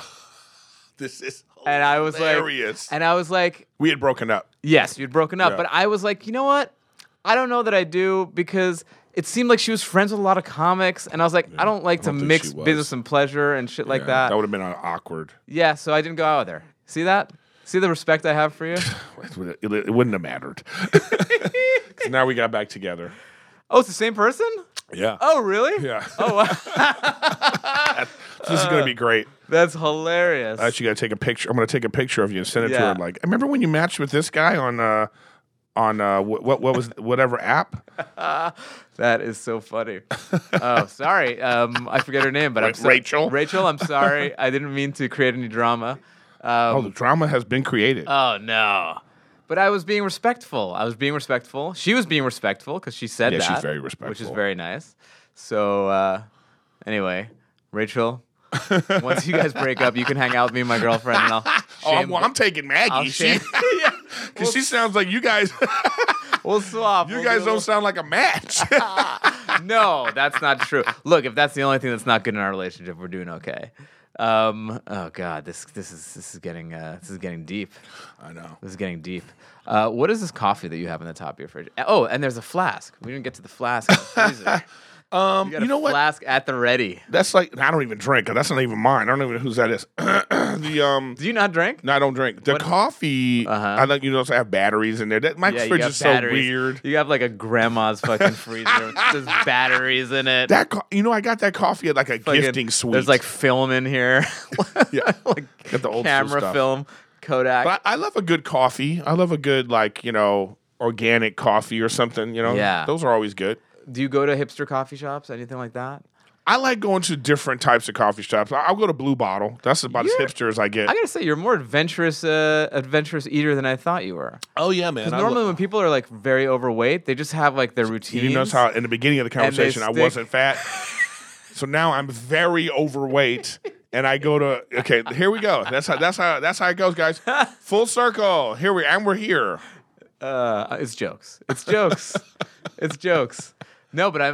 Speaker 4: This is hilarious.
Speaker 3: And I was like,
Speaker 4: we had broken up.
Speaker 3: Yes, you'd broken up.
Speaker 4: Yeah.
Speaker 3: But I was like, you know what? I don't know that I do because it seemed like she was friends with a lot of comics. And I was like, I don't like to mix business and pleasure and shit like that.
Speaker 4: That would have been awkward.
Speaker 3: Yeah, so I didn't go out with her. See that? See the respect I have for you?
Speaker 4: It wouldn't have mattered. 'Cause now we got back together.
Speaker 3: Oh, it's the same person?
Speaker 4: Yeah.
Speaker 3: Oh, really?
Speaker 4: Yeah.
Speaker 3: Oh, wow.
Speaker 4: This is going to be great.
Speaker 3: That's hilarious.
Speaker 4: I actually got to take a picture. I'm going to take a picture of you and send it to
Speaker 3: Yeah.
Speaker 4: her. Like, I remember when you matched with this guy on what was whatever app?
Speaker 3: That is so funny. Oh, sorry. I forget her name, but I'm sorry.
Speaker 4: Rachel.
Speaker 3: Rachel, I'm sorry. I didn't mean to create any drama.
Speaker 4: The drama has been created.
Speaker 3: Oh, no. But I was being respectful. She was being respectful because she said that.
Speaker 4: Yeah, she's very respectful.
Speaker 3: Which is very nice. So, anyway, Rachel, once you guys break up, you can hang out with me and my girlfriend. And
Speaker 4: I'm taking Maggie. Because she sounds like you guys.
Speaker 3: We'll swap.
Speaker 4: You guys don't sound like a match.
Speaker 3: No, that's not true. Look, if that's the only thing that's not good in our relationship, we're doing okay. Oh God, this is getting deep.
Speaker 4: I know.
Speaker 3: This is getting deep. What is this coffee that you have in the top of your fridge? Oh, and there's a flask. We didn't get to the flask in the freezer. You know what? Flask at the ready.
Speaker 4: That's like I don't even drink. That's not even mine. I don't even know whose that is.
Speaker 3: Do you not drink?
Speaker 4: No, I don't drink. The coffee. I like I have batteries in there. My fridge is so weird.
Speaker 3: You have like a grandma's fucking freezer. There's batteries in it.
Speaker 4: I got that coffee at like a gifting suite.
Speaker 3: There's like film in here.
Speaker 4: Yeah,
Speaker 3: like
Speaker 4: got the old
Speaker 3: camera film, Kodak.
Speaker 4: But I love a good coffee. I love a good organic coffee or something.
Speaker 3: Yeah,
Speaker 4: those are always good.
Speaker 3: Do you go to hipster coffee shops? Anything like that?
Speaker 4: I like going to different types of coffee shops. I'll go to Blue Bottle. That's about as hipster as I get.
Speaker 3: I gotta say, you're more adventurous eater than I thought you were.
Speaker 4: Oh yeah, man.
Speaker 3: Because normally when people are like very overweight, they just have like their routines.
Speaker 4: You notice how in the beginning of the conversation I wasn't fat, so now I'm very overweight, and I go to okay. Here we go. That's how it goes, guys. Full circle. We're here.
Speaker 3: It's jokes. It's jokes. It's jokes. No, but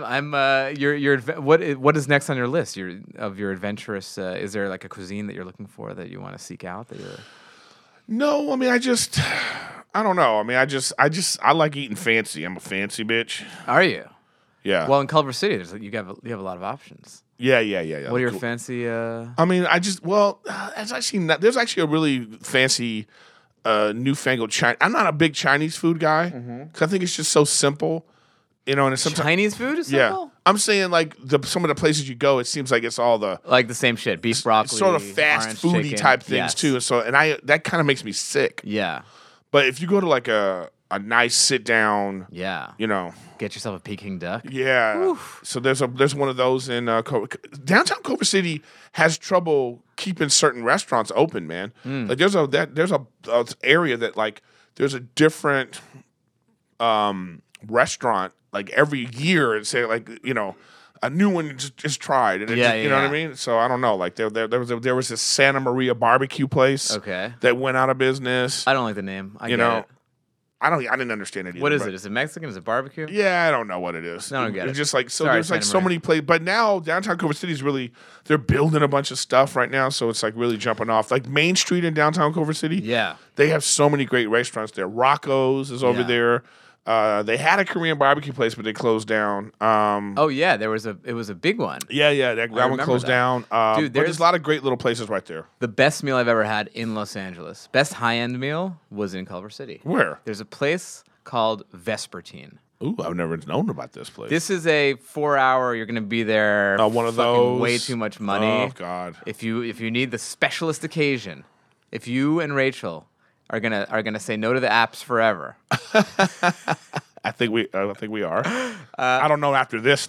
Speaker 3: what is next on your list? Your adventurous. Is there like a cuisine that you're looking for that you want to seek out?
Speaker 4: No, I mean, I don't know. I mean, I like eating fancy. I'm a fancy bitch.
Speaker 3: Are you?
Speaker 4: Yeah.
Speaker 3: Well, in Culver City, you have a lot of options.
Speaker 4: Yeah.
Speaker 3: What are your fancy?
Speaker 4: I mean, there's actually a really fancy, newfangled Chinese. I'm not a big Chinese food guy because I think it's just so simple, and it's sometimes
Speaker 3: Chinese food is
Speaker 4: yeah.
Speaker 3: simple?
Speaker 4: I'm saying like some of the places you go, it seems like it's all the
Speaker 3: Like the same shit, beef broccoli,
Speaker 4: sort of fast
Speaker 3: orange
Speaker 4: foody
Speaker 3: chicken.
Speaker 4: type things
Speaker 3: Yes.
Speaker 4: too. That kind of makes me sick.
Speaker 3: Yeah,
Speaker 4: But if you go to like a nice sit down,
Speaker 3: yeah. Get yourself a Peking duck.
Speaker 4: yeah.
Speaker 3: Oof.
Speaker 4: So there's one of those in downtown Culver City has trouble keeping certain restaurants open, man. Like there's a area that like there's a different restaurant like every year and say like a new one is tried and you know what I mean. So I don't know. Like there was this Santa Maria barbecue place that went out of business.
Speaker 3: I don't like the name. I get it.
Speaker 4: I didn't understand it either.
Speaker 3: What is it? Is it Mexican? Is it barbecue?
Speaker 4: Yeah, I don't know what it is.
Speaker 3: I don't get it.
Speaker 4: It's just like
Speaker 3: Sorry,
Speaker 4: there's like
Speaker 3: Santa
Speaker 4: so
Speaker 3: Maria.
Speaker 4: many places, but now downtown Culver City is really they're building a bunch of stuff right now, so it's like really jumping off. Like Main Street in downtown Culver City,
Speaker 3: Yeah.
Speaker 4: they have so many great restaurants there. Rocco's is over
Speaker 3: Yeah.
Speaker 4: there. They had a Korean barbecue place, but they closed down.
Speaker 3: Oh yeah, it was a big one.
Speaker 4: Yeah, that one
Speaker 3: remember
Speaker 4: closed
Speaker 3: that.
Speaker 4: down.
Speaker 3: Dude,
Speaker 4: but there's
Speaker 3: there's-
Speaker 4: a lot of great little places right there.
Speaker 3: The best meal I've ever had in Los Angeles, best high end meal, was in Culver City.
Speaker 4: Where?
Speaker 3: There's a place called Vespertine.
Speaker 4: Ooh, I've never known about this place.
Speaker 3: This is a 4-hour. You're gonna be there.
Speaker 4: One of
Speaker 3: fucking
Speaker 4: those.
Speaker 3: Way too much money.
Speaker 4: Oh God.
Speaker 3: If you need the specialist occasion, if you and Rachel are gonna say no to the apps forever.
Speaker 4: I think we are. I don't know after this though.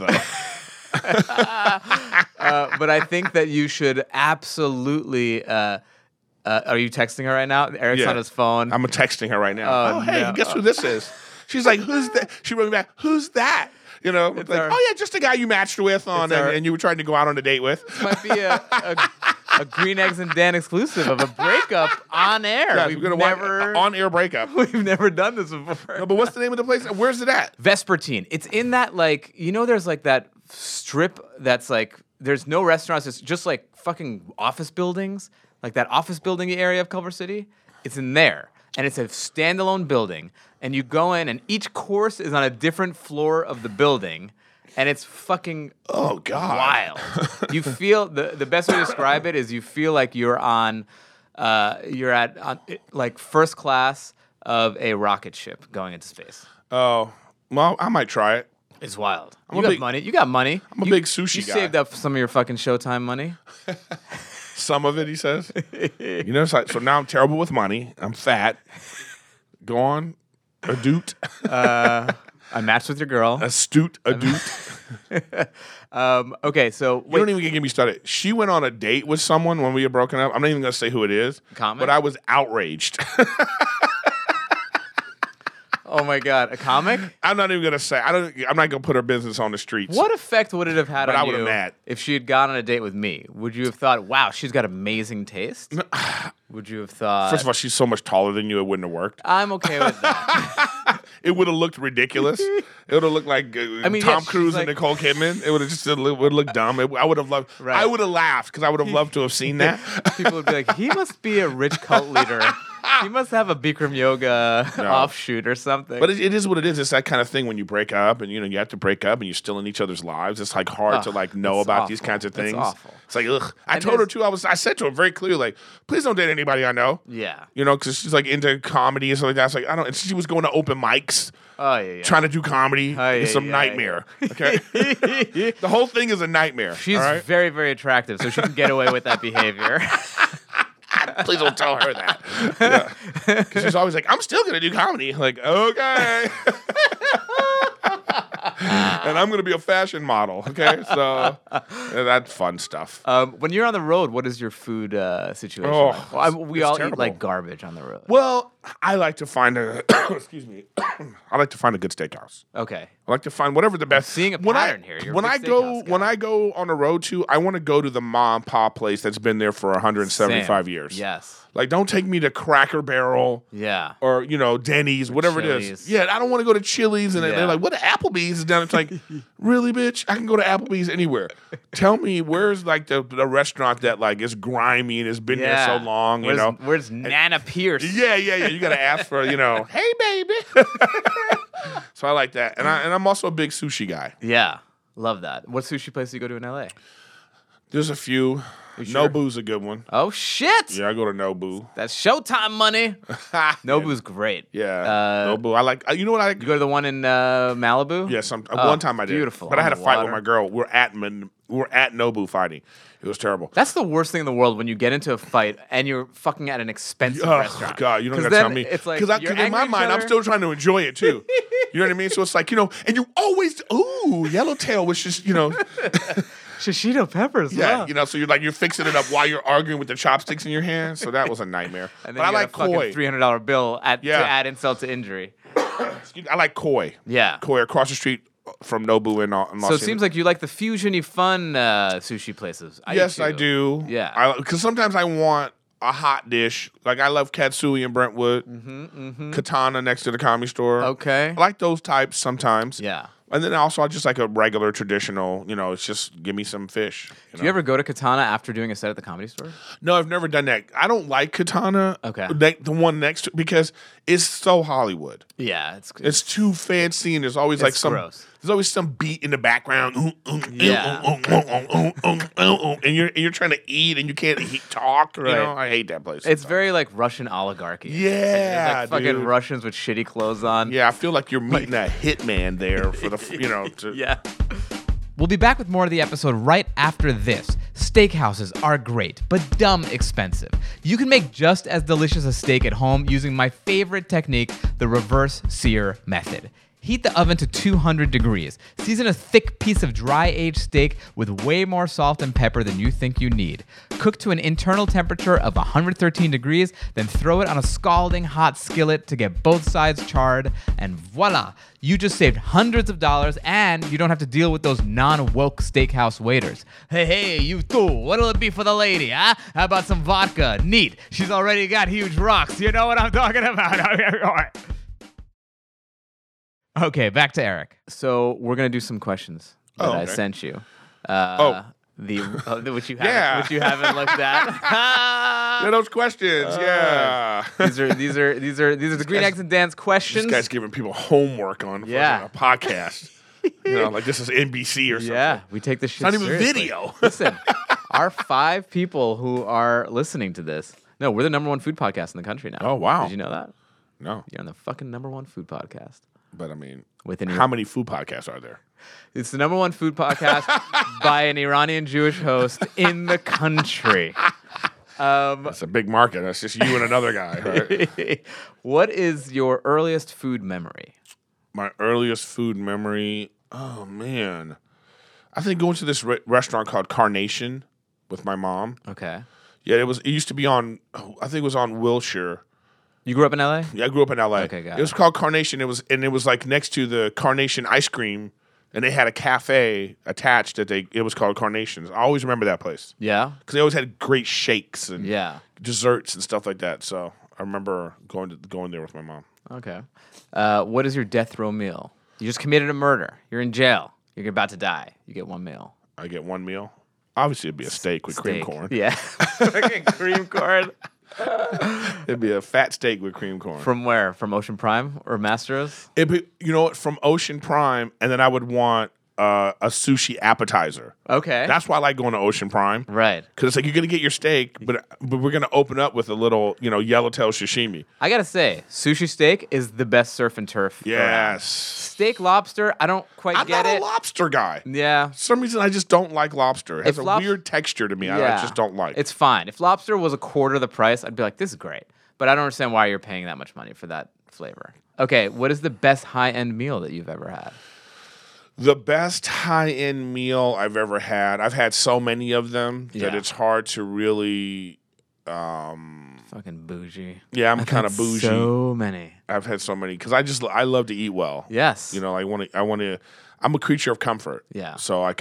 Speaker 3: But I think that you should absolutely. Are you texting her right now? Eric's
Speaker 4: Yeah.
Speaker 3: on his phone.
Speaker 4: I'm texting her right now.
Speaker 3: Oh,
Speaker 4: Hey,
Speaker 3: no.
Speaker 4: guess who this is? She's like, who's that? She wrote me back, who's that? Like,
Speaker 3: our-
Speaker 4: oh yeah, just a guy you matched with on
Speaker 3: It's our-
Speaker 4: and you were trying to go out on a date with.
Speaker 3: Might be a Green Eggs and Dan exclusive of a breakup on air.
Speaker 4: Yeah,
Speaker 3: We've
Speaker 4: we're gonna
Speaker 3: never
Speaker 4: on air breakup.
Speaker 3: we've never done this before.
Speaker 4: No, but what's the name of the place? Where's it at?
Speaker 3: Vespertine. It's in that there's like that strip that's like there's no restaurants. It's just like fucking office buildings, like that office building area of Culver City. It's in there, and it's a standalone building. And you go in, and each course is on a different floor of the building, and it's fucking
Speaker 4: Oh God.
Speaker 3: wild. You feel the best way to describe it is you feel like you're on like first class of a rocket ship going into space.
Speaker 4: Oh, well, I might try it.
Speaker 3: It's wild.
Speaker 4: a
Speaker 3: You got
Speaker 4: big-
Speaker 3: money. You got money.
Speaker 4: I'm a big sushi
Speaker 3: You
Speaker 4: guy.
Speaker 3: saved up some of your fucking Showtime money.
Speaker 4: Some of it, he says. It's like, so now I'm terrible with money. I'm fat. Go on. Adute.
Speaker 3: I matched with your girl.
Speaker 4: Astute. Adute.
Speaker 3: Okay, so
Speaker 4: You don't even get me started. She went on a date with someone when we were broken up. I'm not even going to say who it is.
Speaker 3: Comic?
Speaker 4: But I was outraged.
Speaker 3: oh my god, a comic?
Speaker 4: I'm not even going to say. I'm not going to put her business on the streets.
Speaker 3: What effect would it have had
Speaker 4: But
Speaker 3: on
Speaker 4: I would've
Speaker 3: you
Speaker 4: mad.
Speaker 3: if she had gone on a date with me? Would you have thought, wow, she's got amazing taste? Would you have thought,
Speaker 4: First of all, she's so much taller than you, it wouldn't have worked.
Speaker 3: I'm okay with that?
Speaker 4: It would have looked ridiculous. It would have looked like
Speaker 3: I mean, yeah,
Speaker 4: Tom
Speaker 3: she's
Speaker 4: Cruise
Speaker 3: like-
Speaker 4: and Nicole Kidman. It would have just would look dumb. I would have loved.
Speaker 3: Right.
Speaker 4: I would have laughed because I would have loved to have seen that.
Speaker 3: People would be like, he must be a rich cult leader. He must have a Bikram yoga offshoot or something.
Speaker 4: But it is what it is. It's that kind of thing when you break up and you have to break up and you're still in each other's lives. It's like hard to like know
Speaker 3: it's
Speaker 4: about these
Speaker 3: awful.
Speaker 4: kinds of
Speaker 3: It's
Speaker 4: things.
Speaker 3: awful.
Speaker 4: It's like ugh. I
Speaker 3: And
Speaker 4: told her
Speaker 3: there's-
Speaker 4: too. I said to her very clearly, like, please don't date anybody I know.
Speaker 3: yeah.
Speaker 4: Because she's like into comedy and stuff like that. It's like I don't. And she was going to open mics.
Speaker 3: Oh yeah.
Speaker 4: Trying to do comedy.
Speaker 3: Oh,
Speaker 4: It's
Speaker 3: yeah,
Speaker 4: some
Speaker 3: yeah,
Speaker 4: nightmare. Okay. The whole thing is a nightmare.
Speaker 3: She's
Speaker 4: all right?
Speaker 3: very, very attractive, so she can get away with that behavior.
Speaker 4: Please don't tell her that. Because she's always like, I'm still going to do comedy. Like, okay. And I'm going to be a fashion model. Okay. So that's fun stuff.
Speaker 3: When you're on the road, what is your food situation?
Speaker 4: Oh,
Speaker 3: like? Well, we
Speaker 4: it's
Speaker 3: all
Speaker 4: terrible.
Speaker 3: eat like garbage on the road.
Speaker 4: Well, I like to find a, excuse me, I like to find a good steakhouse.
Speaker 3: Okay.
Speaker 4: I like to find whatever the best.
Speaker 3: seeing a pattern here. You're a
Speaker 4: When
Speaker 3: big
Speaker 4: I go
Speaker 3: steakhouse guy.
Speaker 4: when I go on a road to, I want to go to the mom and pop place that's been there for 175
Speaker 3: Same.
Speaker 4: years.
Speaker 3: Yes.
Speaker 4: Like, don't take me to Cracker Barrel
Speaker 3: Yeah.
Speaker 4: or Denny's, whatever it
Speaker 3: Chili's.
Speaker 4: is. Yeah, I don't want to go to Chili's and
Speaker 3: Yeah.
Speaker 4: they're like, "What? Applebee's is down." It's like, really, bitch? I can go to Applebee's anywhere. Tell me where's like the restaurant that like is grimy and has been there so long.
Speaker 3: Where's Nana Pierce?
Speaker 4: Yeah. You got to ask for, hey, baby. So I like that. And I'm also a big sushi guy.
Speaker 3: Yeah. Love that. What sushi place do you go to in LA?
Speaker 4: There's a few.
Speaker 3: sure?
Speaker 4: Nobu's a good one.
Speaker 3: Oh, shit.
Speaker 4: Yeah, I go to Nobu.
Speaker 3: That's Showtime money. Nobu's great.
Speaker 4: Yeah. Nobu. I like, you know what I like?
Speaker 3: You go to the one in Malibu?
Speaker 4: Yeah, one time I did.
Speaker 3: Beautiful.
Speaker 4: But I had a
Speaker 3: On the
Speaker 4: fight with
Speaker 3: water.
Speaker 4: my girl. We're at Nobu fighting. It was terrible.
Speaker 3: That's the worst thing in the world when you get into a fight and you're fucking at an expensive
Speaker 4: Oh,
Speaker 3: restaurant.
Speaker 4: God, you don't
Speaker 3: 'Cause
Speaker 4: got to tell
Speaker 3: then
Speaker 4: me.
Speaker 3: It's like,
Speaker 4: Because
Speaker 3: you're
Speaker 4: in
Speaker 3: angry
Speaker 4: my
Speaker 3: at
Speaker 4: mind,
Speaker 3: each
Speaker 4: I'm
Speaker 3: other.
Speaker 4: still trying to enjoy it, too. You know what I mean? So it's like, and you always, Yellowtail was just,
Speaker 3: Shishito peppers.
Speaker 4: yeah,
Speaker 3: wow.
Speaker 4: so you're fixing it up while you're arguing with the chopsticks in your hand. So that was a nightmare.
Speaker 3: And
Speaker 4: But
Speaker 3: then
Speaker 4: I
Speaker 3: you
Speaker 4: like
Speaker 3: got a
Speaker 4: koi.
Speaker 3: fucking $300 bill to
Speaker 4: Yeah.
Speaker 3: add insult to injury.
Speaker 4: I like koi.
Speaker 3: Yeah.
Speaker 4: Koi across the street from Nobu in Los
Speaker 3: So it
Speaker 4: Angeles.
Speaker 3: seems like you like the fusiony fun sushi places.
Speaker 4: Yes, I do.
Speaker 3: Yeah.
Speaker 4: Because sometimes I want a hot dish. Like I love Katsui in Brentwood. Katana next to the Comedy Store.
Speaker 3: Okay.
Speaker 4: I like those types sometimes.
Speaker 3: Yeah.
Speaker 4: And then also I just like a regular traditional, it's just give me some fish.
Speaker 3: Do you ever go to Katana after doing a set at the Comedy Store?
Speaker 4: No, I've never done that. I don't like Katana.
Speaker 3: Okay.
Speaker 4: The one next to, because it's so Hollywood.
Speaker 3: Yeah,
Speaker 4: It's too fancy, and there's always like some.
Speaker 3: gross.
Speaker 4: There's always some beat in the background.
Speaker 3: Yeah.
Speaker 4: And you're trying to eat, and you can't talk.
Speaker 3: Right.
Speaker 4: I hate that place.
Speaker 3: It's very like Russian oligarchy.
Speaker 4: Yeah,
Speaker 3: There's like fucking
Speaker 4: dude.
Speaker 3: Russians with shitty clothes on.
Speaker 4: Yeah, I feel like you're meeting a hitman there for the
Speaker 3: Yeah.
Speaker 2: We'll be back with more of the episode right after this. Steakhouses are great, but dumb expensive. You can make just as delicious a steak at home using my favorite technique, the reverse sear method. Heat the oven to 200 degrees. Season a thick piece of dry-aged steak with way more salt and pepper than you think you need. Cook to an internal temperature of 113 degrees, then throw it on a scalding hot skillet to get both sides charred, and voila! You just saved hundreds of dollars, and you don't have to deal with those non-woke steakhouse waiters. Hey, you two, what'll it be for the lady, huh? How about some vodka? Neat. She's already got huge rocks. You know what I'm talking about. Okay, back to Eric.
Speaker 3: So we're gonna do some questions that I
Speaker 4: okay.
Speaker 3: sent you. Which you haven't,
Speaker 4: Yeah.
Speaker 3: which you haven't looked at.
Speaker 4: Yeah, those questions. Yeah.
Speaker 3: These are the Green Eggs and Dan's questions.
Speaker 4: This guy's giving people homework on
Speaker 3: Yeah.
Speaker 4: a podcast. Like this is NBC or something.
Speaker 3: Yeah, we take this shit
Speaker 4: Not even
Speaker 3: seriously.
Speaker 4: video.
Speaker 3: Listen, our 5 people who are listening to this. No, we're the #1 food podcast in the country now.
Speaker 4: Oh, wow.
Speaker 3: Did you know that?
Speaker 4: No,
Speaker 3: You're on the fucking #1 food podcast.
Speaker 4: but I mean,
Speaker 3: Within your-
Speaker 4: how many food podcasts are there?
Speaker 3: It's the #1 food podcast by an Iranian Jewish host in the country.
Speaker 4: It's a big market. That's just you and another guy. Right?
Speaker 3: What is your earliest food memory?
Speaker 4: My earliest food memory. Oh man, I think going to this restaurant called Carnation with my mom.
Speaker 3: Okay.
Speaker 4: Yeah, it used to be on. I think it was on Wilshire.
Speaker 3: You grew up in LA?
Speaker 4: Yeah, I grew up in LA.
Speaker 3: Okay, got
Speaker 4: it was called Carnation. It was like next to the Carnation ice cream, and they had a cafe attached it was called Carnations. I always remember that place
Speaker 3: Yeah.
Speaker 4: because they always had great shakes and
Speaker 3: Yeah.
Speaker 4: desserts and stuff like that. So I remember going there with my mom.
Speaker 3: Okay. What is your death row meal? You just committed a murder. You're in jail. You're about to die. You get one meal.
Speaker 4: I get one meal. Obviously, it'd be a steak with cream corn.
Speaker 3: Yeah. Fucking cream corn.
Speaker 4: It'd be a fat steak with cream corn.
Speaker 3: From where? From Ocean Prime or Mastro's?
Speaker 4: It'd be, from Ocean Prime, and then I would want a sushi appetizer.
Speaker 3: Okay.
Speaker 4: That's why I like going to Ocean Prime.
Speaker 3: right.
Speaker 4: Because it's like you're gonna get your steak, but we're gonna open up with a little, yellowtail sashimi.
Speaker 3: I gotta say, sushi steak is the best surf and turf. around.
Speaker 4: Yes.
Speaker 3: Steak lobster, I don't quite
Speaker 4: I'm
Speaker 3: get
Speaker 4: not
Speaker 3: it.
Speaker 4: a lobster guy.
Speaker 3: Yeah.
Speaker 4: For some reason, I just don't like lobster. It has
Speaker 3: If
Speaker 4: a weird texture to me. I just don't like.
Speaker 3: It's fine. If lobster was a quarter the price, I'd be like, this is great. But I don't understand why you're paying that much money for that flavor. Okay, what is the best high-end meal that you've ever had?
Speaker 4: The best high-end meal I've ever had. I've had so many of them that
Speaker 3: Yeah.
Speaker 4: it's hard to really
Speaker 3: Fucking bougie.
Speaker 4: Yeah, I'm kind of bougie.
Speaker 3: So many.
Speaker 4: I've had so many because I love to eat well.
Speaker 3: Yes.
Speaker 4: You know, I want to. I'm a creature of comfort.
Speaker 3: Yeah.
Speaker 4: So like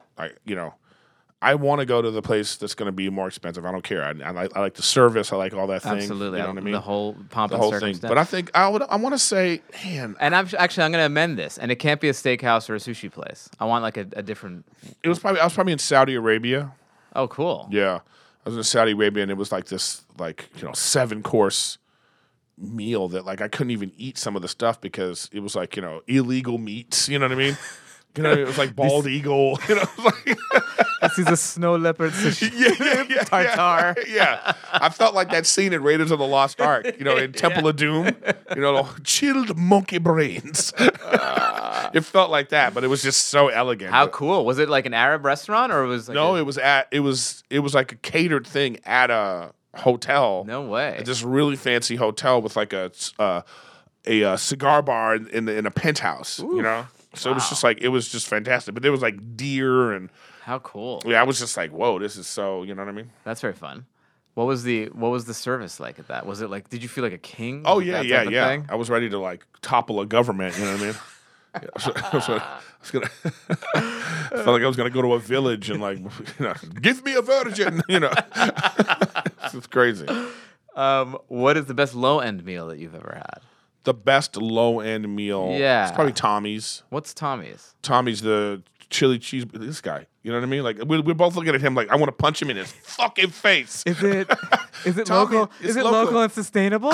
Speaker 4: I want to go to the place that's going to be more expensive. I don't care. I like the service. I like all that thing.
Speaker 3: Absolutely.
Speaker 4: You know what I mean?
Speaker 3: The whole pomp
Speaker 4: The
Speaker 3: and
Speaker 4: whole thing.
Speaker 3: circumstance.
Speaker 4: But I think I want to say, man,
Speaker 3: And I'm going to amend this, and it can't be a steakhouse or a sushi place. I want like a different.
Speaker 4: I was probably in Saudi Arabia.
Speaker 3: Oh, cool.
Speaker 4: Yeah, I was in Saudi Arabia, and it was like this 7-course meal that like I couldn't even eat some of the stuff because it was like illegal meats. You know what I mean? It was like bald eagle.
Speaker 3: This is a snow leopard sushi.
Speaker 4: Yeah,
Speaker 3: Tartar.
Speaker 4: Yeah, I felt like that scene in Raiders of the Lost Ark. In Temple of Doom. Chilled monkey brains. It felt like that, but it was just so elegant.
Speaker 3: How cool. Was it like an Arab restaurant or was
Speaker 4: No, it was like a catered thing at a hotel.
Speaker 3: No way.
Speaker 4: This really fancy hotel with like a cigar bar in a penthouse. So it was just fantastic. But there was like deer and
Speaker 3: How cool.
Speaker 4: I was just like, whoa, this is so. You know what I mean?
Speaker 3: That's very fun. What was the service like at that? Was it like? Did you feel like a king?
Speaker 4: Oh
Speaker 3: Like
Speaker 4: yeah,
Speaker 3: that type of
Speaker 4: yeah.
Speaker 3: thing?
Speaker 4: I was ready to like topple a government. You know what I mean? I felt like I was gonna go to a village and like, give me a virgin. It's crazy.
Speaker 3: What is the best low end meal that you've ever had?
Speaker 4: The best low end meal.
Speaker 3: Yeah.
Speaker 4: It's probably Tommy's.
Speaker 3: What's Tommy's?
Speaker 4: Tommy's the chili cheese. This guy. You know what I mean? Like we're both looking at him like I want to punch him in his fucking face.
Speaker 3: Is it
Speaker 4: Tommy,
Speaker 3: local?
Speaker 4: it's
Speaker 3: Is it
Speaker 4: local.
Speaker 3: local and sustainable?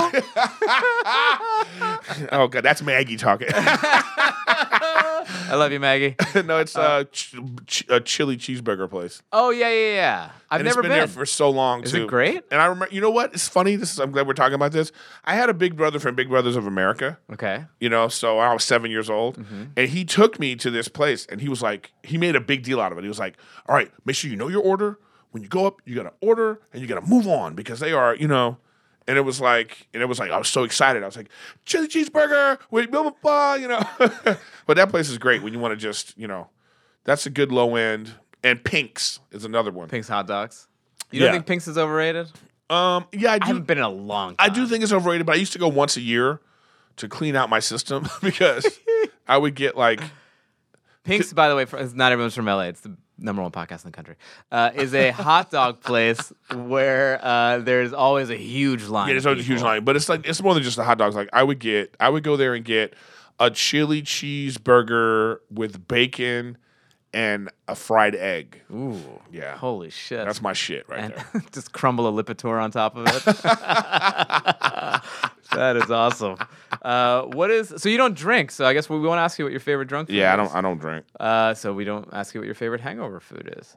Speaker 4: Oh god, that's Maggie talking.
Speaker 3: I love you, Maggie.
Speaker 4: No, it's a chili cheeseburger place.
Speaker 3: Oh yeah. I've
Speaker 4: And
Speaker 3: never
Speaker 4: it's been there for so long
Speaker 3: Is
Speaker 4: too.
Speaker 3: it great?
Speaker 4: And I remember, you know what? It's funny. I'm glad we're talking about this. I had a big brother from Big Brothers of America.
Speaker 3: Okay.
Speaker 4: So I was 7 years old, and he took me to this place, and he was like, he made a big deal out of it. He was like, "All right, make sure you know your order. When you go up, you gotta order, and you gotta move on because they are, And it was like, I was so excited. I was like, chili cheeseburger with blah blah blah, But that place is great when you want to just, that's a good low end. And Pink's is another one.
Speaker 3: Pink's hot dogs. You don't
Speaker 4: Yeah.
Speaker 3: think Pink's is overrated?
Speaker 4: Yeah, I
Speaker 3: I
Speaker 4: do.
Speaker 3: haven't been in a long
Speaker 4: I
Speaker 3: time.
Speaker 4: do think it's overrated, but I used to go once a year to clean out my system because I would get like.
Speaker 3: Pink's, by the way, not everyone's from LA. It's the #1 podcast in the country. Is a hot dog place where there's always a huge line.
Speaker 4: Yeah, there's
Speaker 3: of
Speaker 4: always a huge
Speaker 3: people.
Speaker 4: line, but it's more than just the hot dogs. Like I would go there and get a chili cheeseburger with bacon and a fried egg.
Speaker 3: Ooh,
Speaker 4: Yeah,
Speaker 3: holy shit!
Speaker 4: that's my shit right
Speaker 3: and
Speaker 4: there.
Speaker 3: just crumble a Lipitor on top of it. That is awesome. So you don't drink? So I guess we won't ask you what your favorite drunk food
Speaker 4: Yeah,
Speaker 3: is.
Speaker 4: I don't drink.
Speaker 3: So we don't ask you what your favorite hangover food is.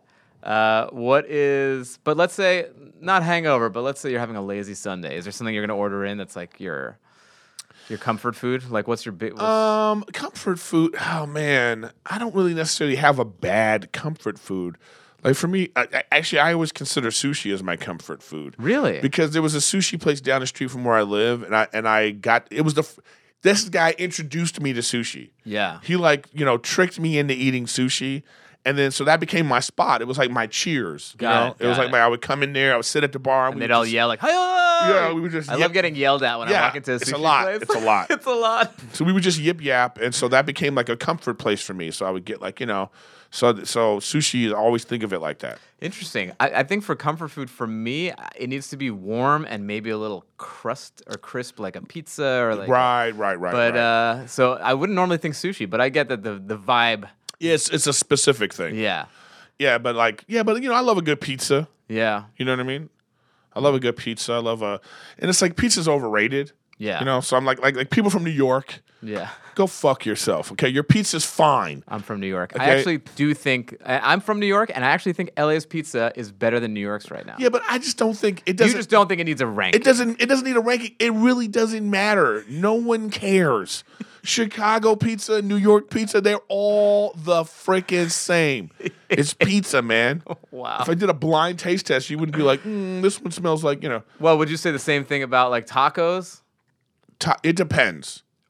Speaker 3: But let's say not hangover, but let's say you're having a lazy Sunday. Is there something you're gonna order in that's like your comfort food? Like what's your big?
Speaker 4: Comfort food. Oh man, I don't really necessarily have a bad comfort food. Like for me, I always consider sushi as my comfort food.
Speaker 3: Really?
Speaker 4: Because there was a sushi place down the street from where I live, and I got it was this guy introduced me to sushi.
Speaker 3: Yeah.
Speaker 4: He tricked me into eating sushi. And then, so that became my spot. It was like my cheers.
Speaker 3: Got
Speaker 4: It was like I would come in there, I would sit at the bar.
Speaker 3: And they'd all yell like, "Hi!"
Speaker 4: Yeah, we would just
Speaker 3: I
Speaker 4: yip.
Speaker 3: love getting yelled at when I
Speaker 4: Yeah,
Speaker 3: walk into a sushi
Speaker 4: it's a lot.
Speaker 3: place.
Speaker 4: It's a lot.
Speaker 3: It's a lot.
Speaker 4: So we would just yip yap. And so that became like a comfort place for me. So I would get like, so sushi, I always think of it like that.
Speaker 3: Interesting. I think for comfort food, for me, it needs to be warm and maybe a little crust or crisp, like a pizza or like.
Speaker 4: Right.
Speaker 3: But so I wouldn't normally think sushi, but I get that the vibe.
Speaker 4: Yeah, it's a specific thing.
Speaker 3: Yeah.
Speaker 4: Yeah, but I love a good pizza.
Speaker 3: Yeah.
Speaker 4: You know what I mean? I love a good pizza. And it's like pizza's overrated.
Speaker 3: Yeah.
Speaker 4: So I'm like people from New York,
Speaker 3: Yeah.
Speaker 4: go fuck yourself. Okay, your pizza's fine.
Speaker 3: I'm from New York. I
Speaker 4: Okay.
Speaker 3: actually do think I'm from New York, and I actually think LA's pizza is better than New York's right now.
Speaker 4: Yeah, but I just don't think it
Speaker 3: You
Speaker 4: doesn't.
Speaker 3: just don't think it needs a rank.
Speaker 4: It doesn't need a ranking. It really doesn't matter. No one cares. Chicago pizza, New York pizza, they're all the freaking same. It's pizza, man.
Speaker 3: Wow.
Speaker 4: If I did a blind taste test, you wouldn't be like, this one smells like,
Speaker 3: Well, would you say the same thing about like tacos?
Speaker 4: It depends.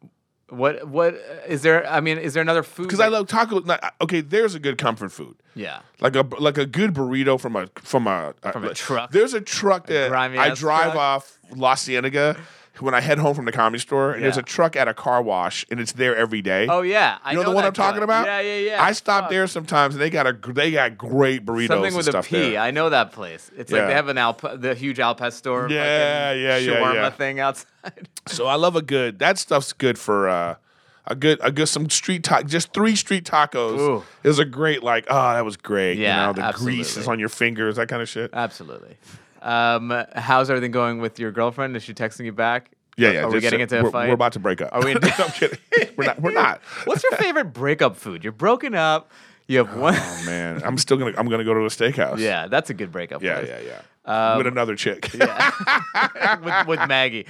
Speaker 3: What is there? I mean, is there another food?
Speaker 4: Because I love taco. Okay, there's a good comfort food.
Speaker 3: Yeah.
Speaker 4: Like a good burrito from a
Speaker 3: truck.
Speaker 4: There's a truck that
Speaker 3: grimy
Speaker 4: I
Speaker 3: ass
Speaker 4: drive
Speaker 3: truck.
Speaker 4: off La Cienega when I head home from the Comedy Store, and there's
Speaker 3: Yeah.
Speaker 4: a truck at a car wash, and it's there every day.
Speaker 3: Oh yeah, I
Speaker 4: You know the one
Speaker 3: that
Speaker 4: I'm talking
Speaker 3: truck.
Speaker 4: about?
Speaker 3: Yeah.
Speaker 4: I stop
Speaker 3: Fuck.
Speaker 4: there sometimes, and they got great burritos
Speaker 3: Something
Speaker 4: and
Speaker 3: with a
Speaker 4: stuff
Speaker 3: P.
Speaker 4: there.
Speaker 3: I know that place. It's like
Speaker 4: Yeah.
Speaker 3: they have the huge Al Pastor
Speaker 4: Yeah,
Speaker 3: fucking
Speaker 4: yeah,
Speaker 3: shawarma thing outside.
Speaker 4: So I love that stuff's good for a good some street taco. Just 3 street tacos
Speaker 3: Ooh.
Speaker 4: is a great that was great.
Speaker 3: Yeah,
Speaker 4: the grease is
Speaker 3: absolutely.
Speaker 4: on your fingers, that kind of shit.
Speaker 3: Absolutely. How's everything going with your girlfriend? Is she texting you back?
Speaker 4: Yeah.
Speaker 3: Are we
Speaker 4: just-
Speaker 3: getting into a
Speaker 4: we're-
Speaker 3: fight?
Speaker 4: We're about to break up.
Speaker 3: Are we in-
Speaker 4: No, I'm kidding. We're not.
Speaker 3: What's your favorite breakup food? You're broken up. You have one.
Speaker 4: Oh man, I'm gonna go to the steakhouse.
Speaker 3: Yeah, that's a good breakup.
Speaker 4: Yeah.
Speaker 3: place.
Speaker 4: With another chick.
Speaker 3: with Maggie.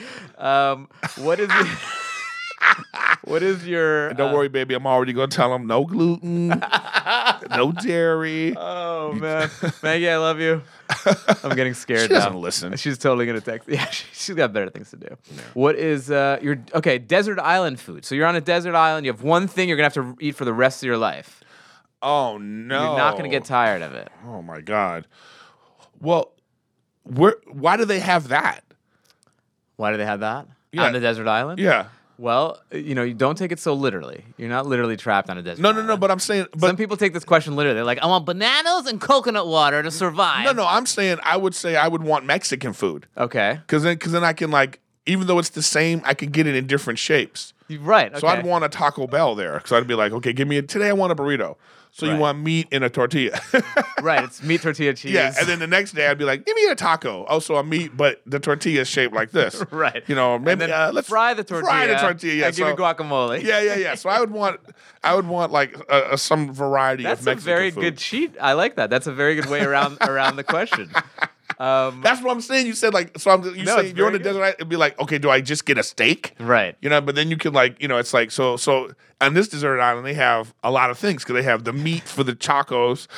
Speaker 3: What is your?
Speaker 4: Don't worry, baby. I'm already gonna tell them no gluten, no dairy.
Speaker 3: Oh man, Maggie, I love you. I'm getting scared.
Speaker 4: She doesn't
Speaker 3: now.
Speaker 4: listen.
Speaker 3: She's totally gonna text. Yeah, she's got better things to do. What is your desert island food? So you're on a desert island. You have one thing you're gonna have to eat for the rest of your life.
Speaker 4: Oh no,
Speaker 3: You're not gonna get tired of it.
Speaker 4: Oh my god. Well, why do they have that?
Speaker 3: Why do they have that
Speaker 4: Yeah.
Speaker 3: on the desert island?
Speaker 4: Yeah.
Speaker 3: Well, you don't take it so literally. You're not literally trapped on a desert.
Speaker 4: No.
Speaker 3: island.
Speaker 4: But I'm saying,
Speaker 3: Some people take this question literally. They're like, I want bananas and coconut water to survive.
Speaker 4: no. I'm saying I would want Mexican food
Speaker 3: Okay.
Speaker 4: because then I can even though it's the same, I can get it in different shapes.
Speaker 3: Right. Okay.
Speaker 4: So I'd want a Taco Bell there because I'd be like, okay, today I want a burrito. So you
Speaker 3: Right.
Speaker 4: want meat in a tortilla.
Speaker 3: Right. It's meat, tortilla, cheese.
Speaker 4: Yeah, and then the next day I'd be like, give me a taco. Also a meat, but the tortilla is shaped like this.
Speaker 3: Right.
Speaker 4: Maybe
Speaker 3: And then
Speaker 4: let's
Speaker 3: fry the tortilla.
Speaker 4: Fry the tortilla. Yeah,
Speaker 3: And give me guacamole.
Speaker 4: Yeah. So I would want some variety
Speaker 3: That's
Speaker 4: of
Speaker 3: a
Speaker 4: Mexican
Speaker 3: very
Speaker 4: food.
Speaker 3: good cheat. I like that. That's a very good way around the question.
Speaker 4: That's what I'm saying. You said you
Speaker 3: No,
Speaker 4: say
Speaker 3: it's
Speaker 4: you're on
Speaker 3: very
Speaker 4: the desert island. It'd be like, okay, do I just get a steak?
Speaker 3: Right.
Speaker 4: But then you can it's like so on this desert island they have a lot of things because they have the meat for the chacos.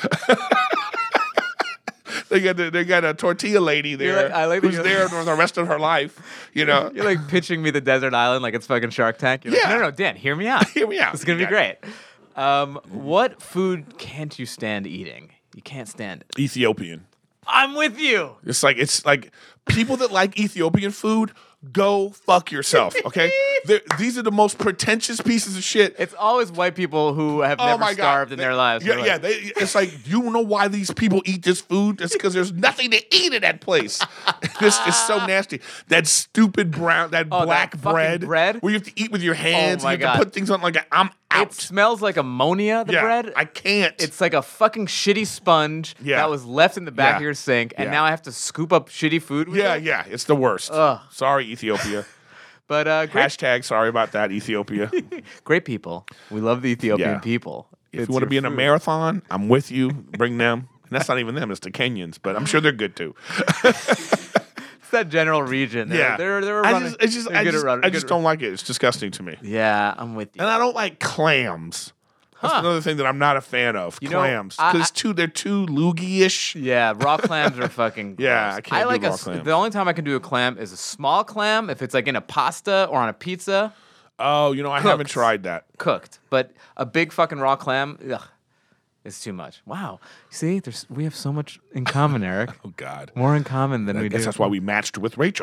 Speaker 4: They got a tortilla lady there
Speaker 3: I like that
Speaker 4: who's
Speaker 3: you're
Speaker 4: there for the rest of her life.
Speaker 3: You're like pitching me the desert island like it's fucking Shark Tank. You're like,
Speaker 4: Yeah.
Speaker 3: no, Dan, hear me out.
Speaker 4: Hear me out.
Speaker 3: It's gonna
Speaker 4: Yeah.
Speaker 3: be great. What food can't you stand eating? You can't stand it.
Speaker 4: Ethiopian.
Speaker 3: I'm with you.
Speaker 4: It's like people that like Ethiopian food, go fuck yourself, okay? These are the most pretentious pieces of shit.
Speaker 3: It's always white people who have
Speaker 4: Oh
Speaker 3: never
Speaker 4: my God.
Speaker 3: starved in their lives.
Speaker 4: Yeah,
Speaker 3: They're like,
Speaker 4: it's like, you know why these people eat this food? It's because there's nothing to eat at that place. This is so nasty. That stupid brown, that
Speaker 3: Oh, that
Speaker 4: black
Speaker 3: fucking bread?
Speaker 4: where you have to eat with your hands.
Speaker 3: my
Speaker 4: and you have
Speaker 3: God.
Speaker 4: to put things on I'm out.
Speaker 3: It smells like ammonia, the
Speaker 4: Yeah,
Speaker 3: bread.
Speaker 4: I can't.
Speaker 3: It's like a fucking shitty sponge
Speaker 4: Yeah.
Speaker 3: that was left in the back
Speaker 4: Yeah.
Speaker 3: of your sink, and
Speaker 4: Yeah.
Speaker 3: now I have to scoop up shitty food with it.
Speaker 4: yeah, it's the worst.
Speaker 3: Ugh.
Speaker 4: Sorry, Ethiopia.
Speaker 3: But great,
Speaker 4: Hashtag sorry about that, Ethiopia.
Speaker 3: great people. We love the Ethiopian
Speaker 4: Yeah.
Speaker 3: people.
Speaker 4: If
Speaker 3: It's
Speaker 4: you want to
Speaker 3: your
Speaker 4: be in a
Speaker 3: food.
Speaker 4: marathon, I'm with you. Bring them. And that's not even them, it's the Kenyans, but I'm sure they're good too.
Speaker 3: It's that general region.
Speaker 4: Yeah.
Speaker 3: They're
Speaker 4: I
Speaker 3: running.
Speaker 4: just,
Speaker 3: they're good at running.
Speaker 4: I just don't like it. It's disgusting to me.
Speaker 3: Yeah, I'm with you.
Speaker 4: And I don't like clams. That's
Speaker 3: Huh.
Speaker 4: another thing that I'm not a fan of.
Speaker 3: You know,
Speaker 4: Clams.
Speaker 3: I-
Speaker 4: Because they're too loogie-ish.
Speaker 3: Yeah, raw clams are fucking.
Speaker 4: Yeah,
Speaker 3: gross.
Speaker 4: I can't do
Speaker 3: like
Speaker 4: raw clams.
Speaker 3: The only time I can do a clam is a small clam if it's like in a pasta or on a pizza,
Speaker 4: Oh, I haven't
Speaker 3: Cooked.
Speaker 4: tried that.
Speaker 3: cooked. But a big fucking raw clam, ugh, it's too much. Wow. See, we have so much in common, Eric.
Speaker 4: Oh, God.
Speaker 3: More in common than
Speaker 4: I
Speaker 3: we
Speaker 4: guess
Speaker 3: do.
Speaker 4: that's why we matched with Rachel.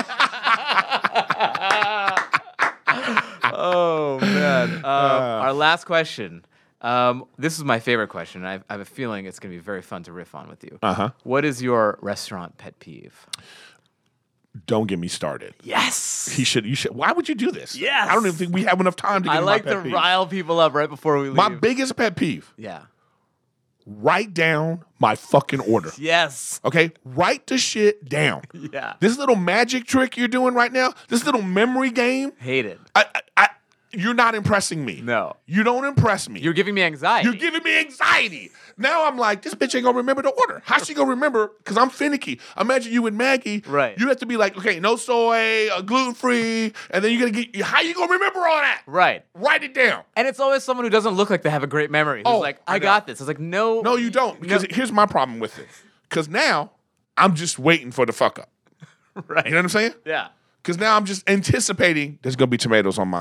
Speaker 3: Oh man. Our last question. This is my favorite question. I have a feeling it's going to be very fun to riff on with you.
Speaker 4: Uh-huh.
Speaker 3: What is your restaurant pet peeve?
Speaker 4: Don't get me started.
Speaker 3: Yes.
Speaker 4: You should. Why would you do this?
Speaker 3: Yes.
Speaker 4: I don't even think we have enough time to get
Speaker 3: I
Speaker 4: into
Speaker 3: like
Speaker 4: my
Speaker 3: to
Speaker 4: pet peeve.
Speaker 3: rile people up right before we leave.
Speaker 4: My biggest pet peeve,
Speaker 3: Yeah.
Speaker 4: write down my fucking order.
Speaker 3: Yes.
Speaker 4: Okay? Write the shit down.
Speaker 3: Yeah.
Speaker 4: This little magic trick you're doing right now, this little memory game,
Speaker 3: Hate it.
Speaker 4: you're not impressing me.
Speaker 3: No.
Speaker 4: You don't impress me.
Speaker 3: You're giving me anxiety.
Speaker 4: You're giving me anxiety. Now I'm like, this bitch ain't gonna remember the order. How's she gonna remember? Because I'm finicky. Imagine you and Maggie.
Speaker 3: Right.
Speaker 4: You have to be like, okay, no soy, gluten-free, and then you gotta get, how you gonna remember all that?
Speaker 3: Right.
Speaker 4: Write it down.
Speaker 3: And it's always someone who doesn't look like they have a great memory. Who's
Speaker 4: Oh,
Speaker 3: like,
Speaker 4: I
Speaker 3: I
Speaker 4: know.
Speaker 3: got this. It's like, no.
Speaker 4: No, you don't. Because here's my problem with it. Because now I'm just waiting for the fuck up.
Speaker 3: Right.
Speaker 4: You know what I'm saying?
Speaker 3: Yeah.
Speaker 4: Because now I'm just anticipating there's gonna be tomatoes on my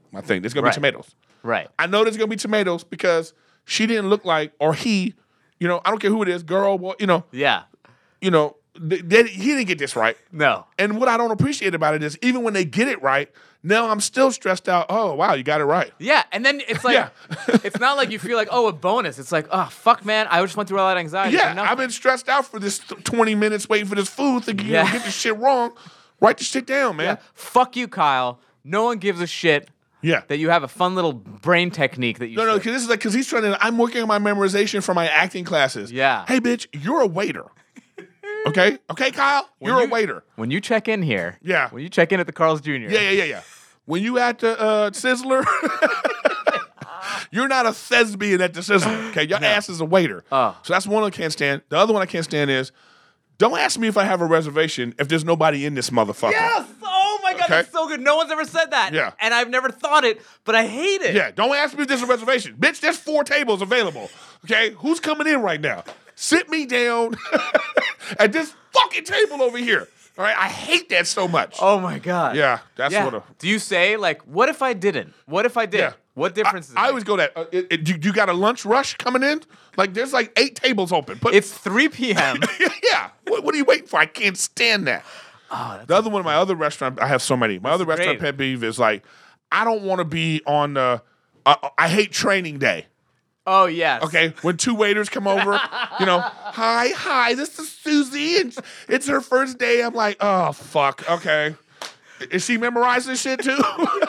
Speaker 4: my thing. There's going to be tomatoes.
Speaker 3: Right.
Speaker 4: I know there's going to be tomatoes because she didn't look like, or he, I don't care who it is, girl, boy,
Speaker 3: Yeah.
Speaker 4: he didn't get this right.
Speaker 3: No.
Speaker 4: And what I don't appreciate about it is even when they get it right, now I'm still stressed out. Oh, wow, you got it right.
Speaker 3: Yeah, and then it's like, it's not like you feel like, a bonus. It's like, oh, fuck, man, I just went through a lot of anxiety.
Speaker 4: Yeah, I've been stressed out for this 20 minutes waiting for this food, thinking you're going to get this shit wrong. Write the shit down, man.
Speaker 3: Yeah. Fuck you, Kyle. No one gives a shit that you have a fun little brain technique that you
Speaker 4: No, because this is because he's trying to, I'm working on my memorization for my acting classes.
Speaker 3: Yeah.
Speaker 4: Hey, bitch, you're a waiter. Okay, Kyle, you're a waiter.
Speaker 3: When you check in here, when you check in at the Carl's Jr.
Speaker 4: Yeah. When you at the Sizzler, you're not a thespian at the Sizzler. Okay, your ass is a waiter. So that's one I can't stand. The other one I can't stand is, don't ask me if I have a reservation if there's nobody in this motherfucker.
Speaker 3: Yes! Oh my God, that's so good. No one's ever said that.
Speaker 4: Yeah.
Speaker 3: And I've never thought it, but I hate it.
Speaker 4: Yeah, don't ask me if there's a reservation. Bitch, there's 4 tables available. Okay, who's coming in right now? Sit me down at this fucking table over here. All right, I hate that so much.
Speaker 3: Oh my God.
Speaker 4: Yeah, that's what.
Speaker 3: Do you say like, what if I didn't? What if I did?
Speaker 4: Yeah.
Speaker 3: What difference is it?
Speaker 4: I always go that. You got a lunch rush coming in? Like there's like 8 tables open.
Speaker 3: It's 3 p.m.
Speaker 4: Yeah. What are you waiting for? I can't stand that.
Speaker 3: Oh,
Speaker 4: the other one, my other restaurant, I have so many. My other restaurant pet peeve is like, I don't want to be on the. I hate training day.
Speaker 3: Oh, yes.
Speaker 4: Okay, when 2 waiters come over, hi, this is Susie, and it's her first day. I'm like, oh, fuck, okay. Is she memorizing shit too?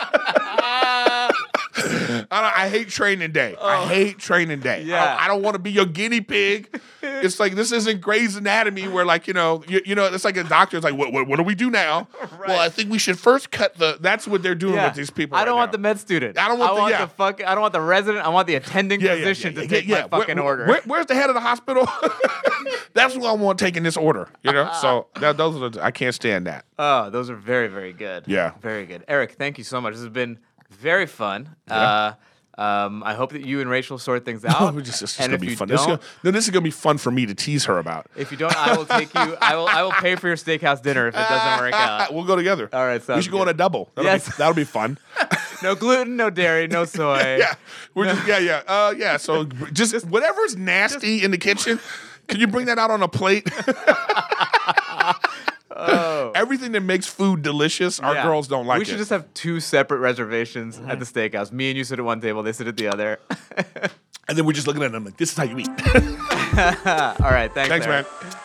Speaker 4: I hate training day. I hate training day.
Speaker 3: Yeah.
Speaker 4: I don't want to be your guinea pig. It's like, this isn't Grey's Anatomy where like, it's like a doctor's like, what do we do now? Right. Well, I think we should first cut that's what they're doing with these people.
Speaker 3: I don't want the med student. I don't want the resident. I want the attending physician to take my fucking order.
Speaker 4: Where's the head of the hospital? That's what I want taking this order. So those are I can't stand that.
Speaker 3: Oh, those are very, very good.
Speaker 4: Yeah.
Speaker 3: Very good. Eric, thank you so much. This has been very fun.
Speaker 4: Yeah.
Speaker 3: I hope that you and Rachel sort things out.
Speaker 4: This is going to be fun. This is going to be fun for me to tease her about.
Speaker 3: If you don't, I will take you. I will pay for your steakhouse dinner if it doesn't work out.
Speaker 4: We'll go together.
Speaker 3: All right,
Speaker 4: we should go on a double. That'll be fun.
Speaker 3: No gluten, no dairy, no soy.
Speaker 4: So just whatever's nasty in the kitchen, can you bring that out on a plate?
Speaker 3: Oh.
Speaker 4: Everything that makes food delicious, our girls don't like it.
Speaker 3: We should just have 2 separate reservations at the steakhouse. Me and you sit at one table, they sit at the other.
Speaker 4: And then we're just looking at them like, this is how you eat.
Speaker 3: All right, thanks
Speaker 4: man.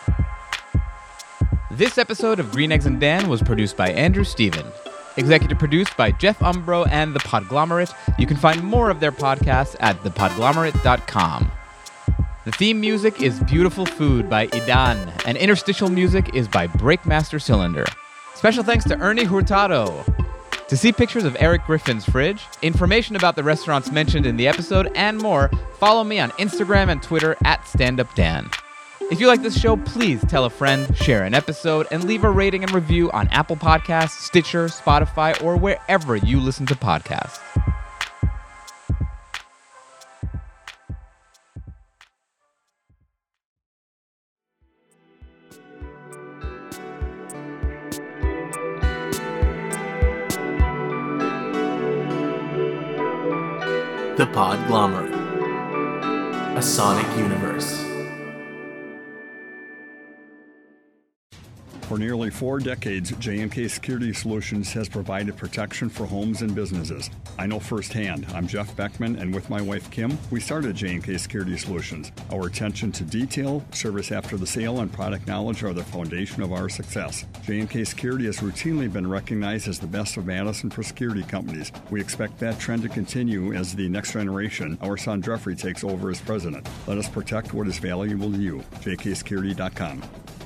Speaker 3: This episode of Green Eggs and Dan was produced by Andrew Steven. Executive produced by Jeff Umbro and The Podglomerate. You can find more of their podcasts at thepodglomerate.com. The theme music is Beautiful Food by Idan, and interstitial music is by Breakmaster Cylinder. Special thanks to Ernie Hurtado. To see pictures of Eric Griffin's fridge, information about the restaurants mentioned in the episode, and more, follow me on Instagram and Twitter at StandUpDan. If you like this show, please tell a friend, share an episode, and leave a rating and review on Apple Podcasts, Stitcher, Spotify, or wherever you listen to podcasts.
Speaker 6: The Podglomerate, a sonic universe.
Speaker 5: For nearly 4 decades, JMK Security Solutions has provided protection for homes and businesses. I know firsthand. I'm Jeff Beckman, and with my wife Kim, we started JMK Security Solutions. Our attention to detail, service after the sale, and product knowledge are the foundation of our success. JMK Security has routinely been recognized as the best of Madison for security companies. We expect that trend to continue as the next generation, our son Jeffrey, takes over as president. Let us protect what is valuable to you. JKSecurity.com.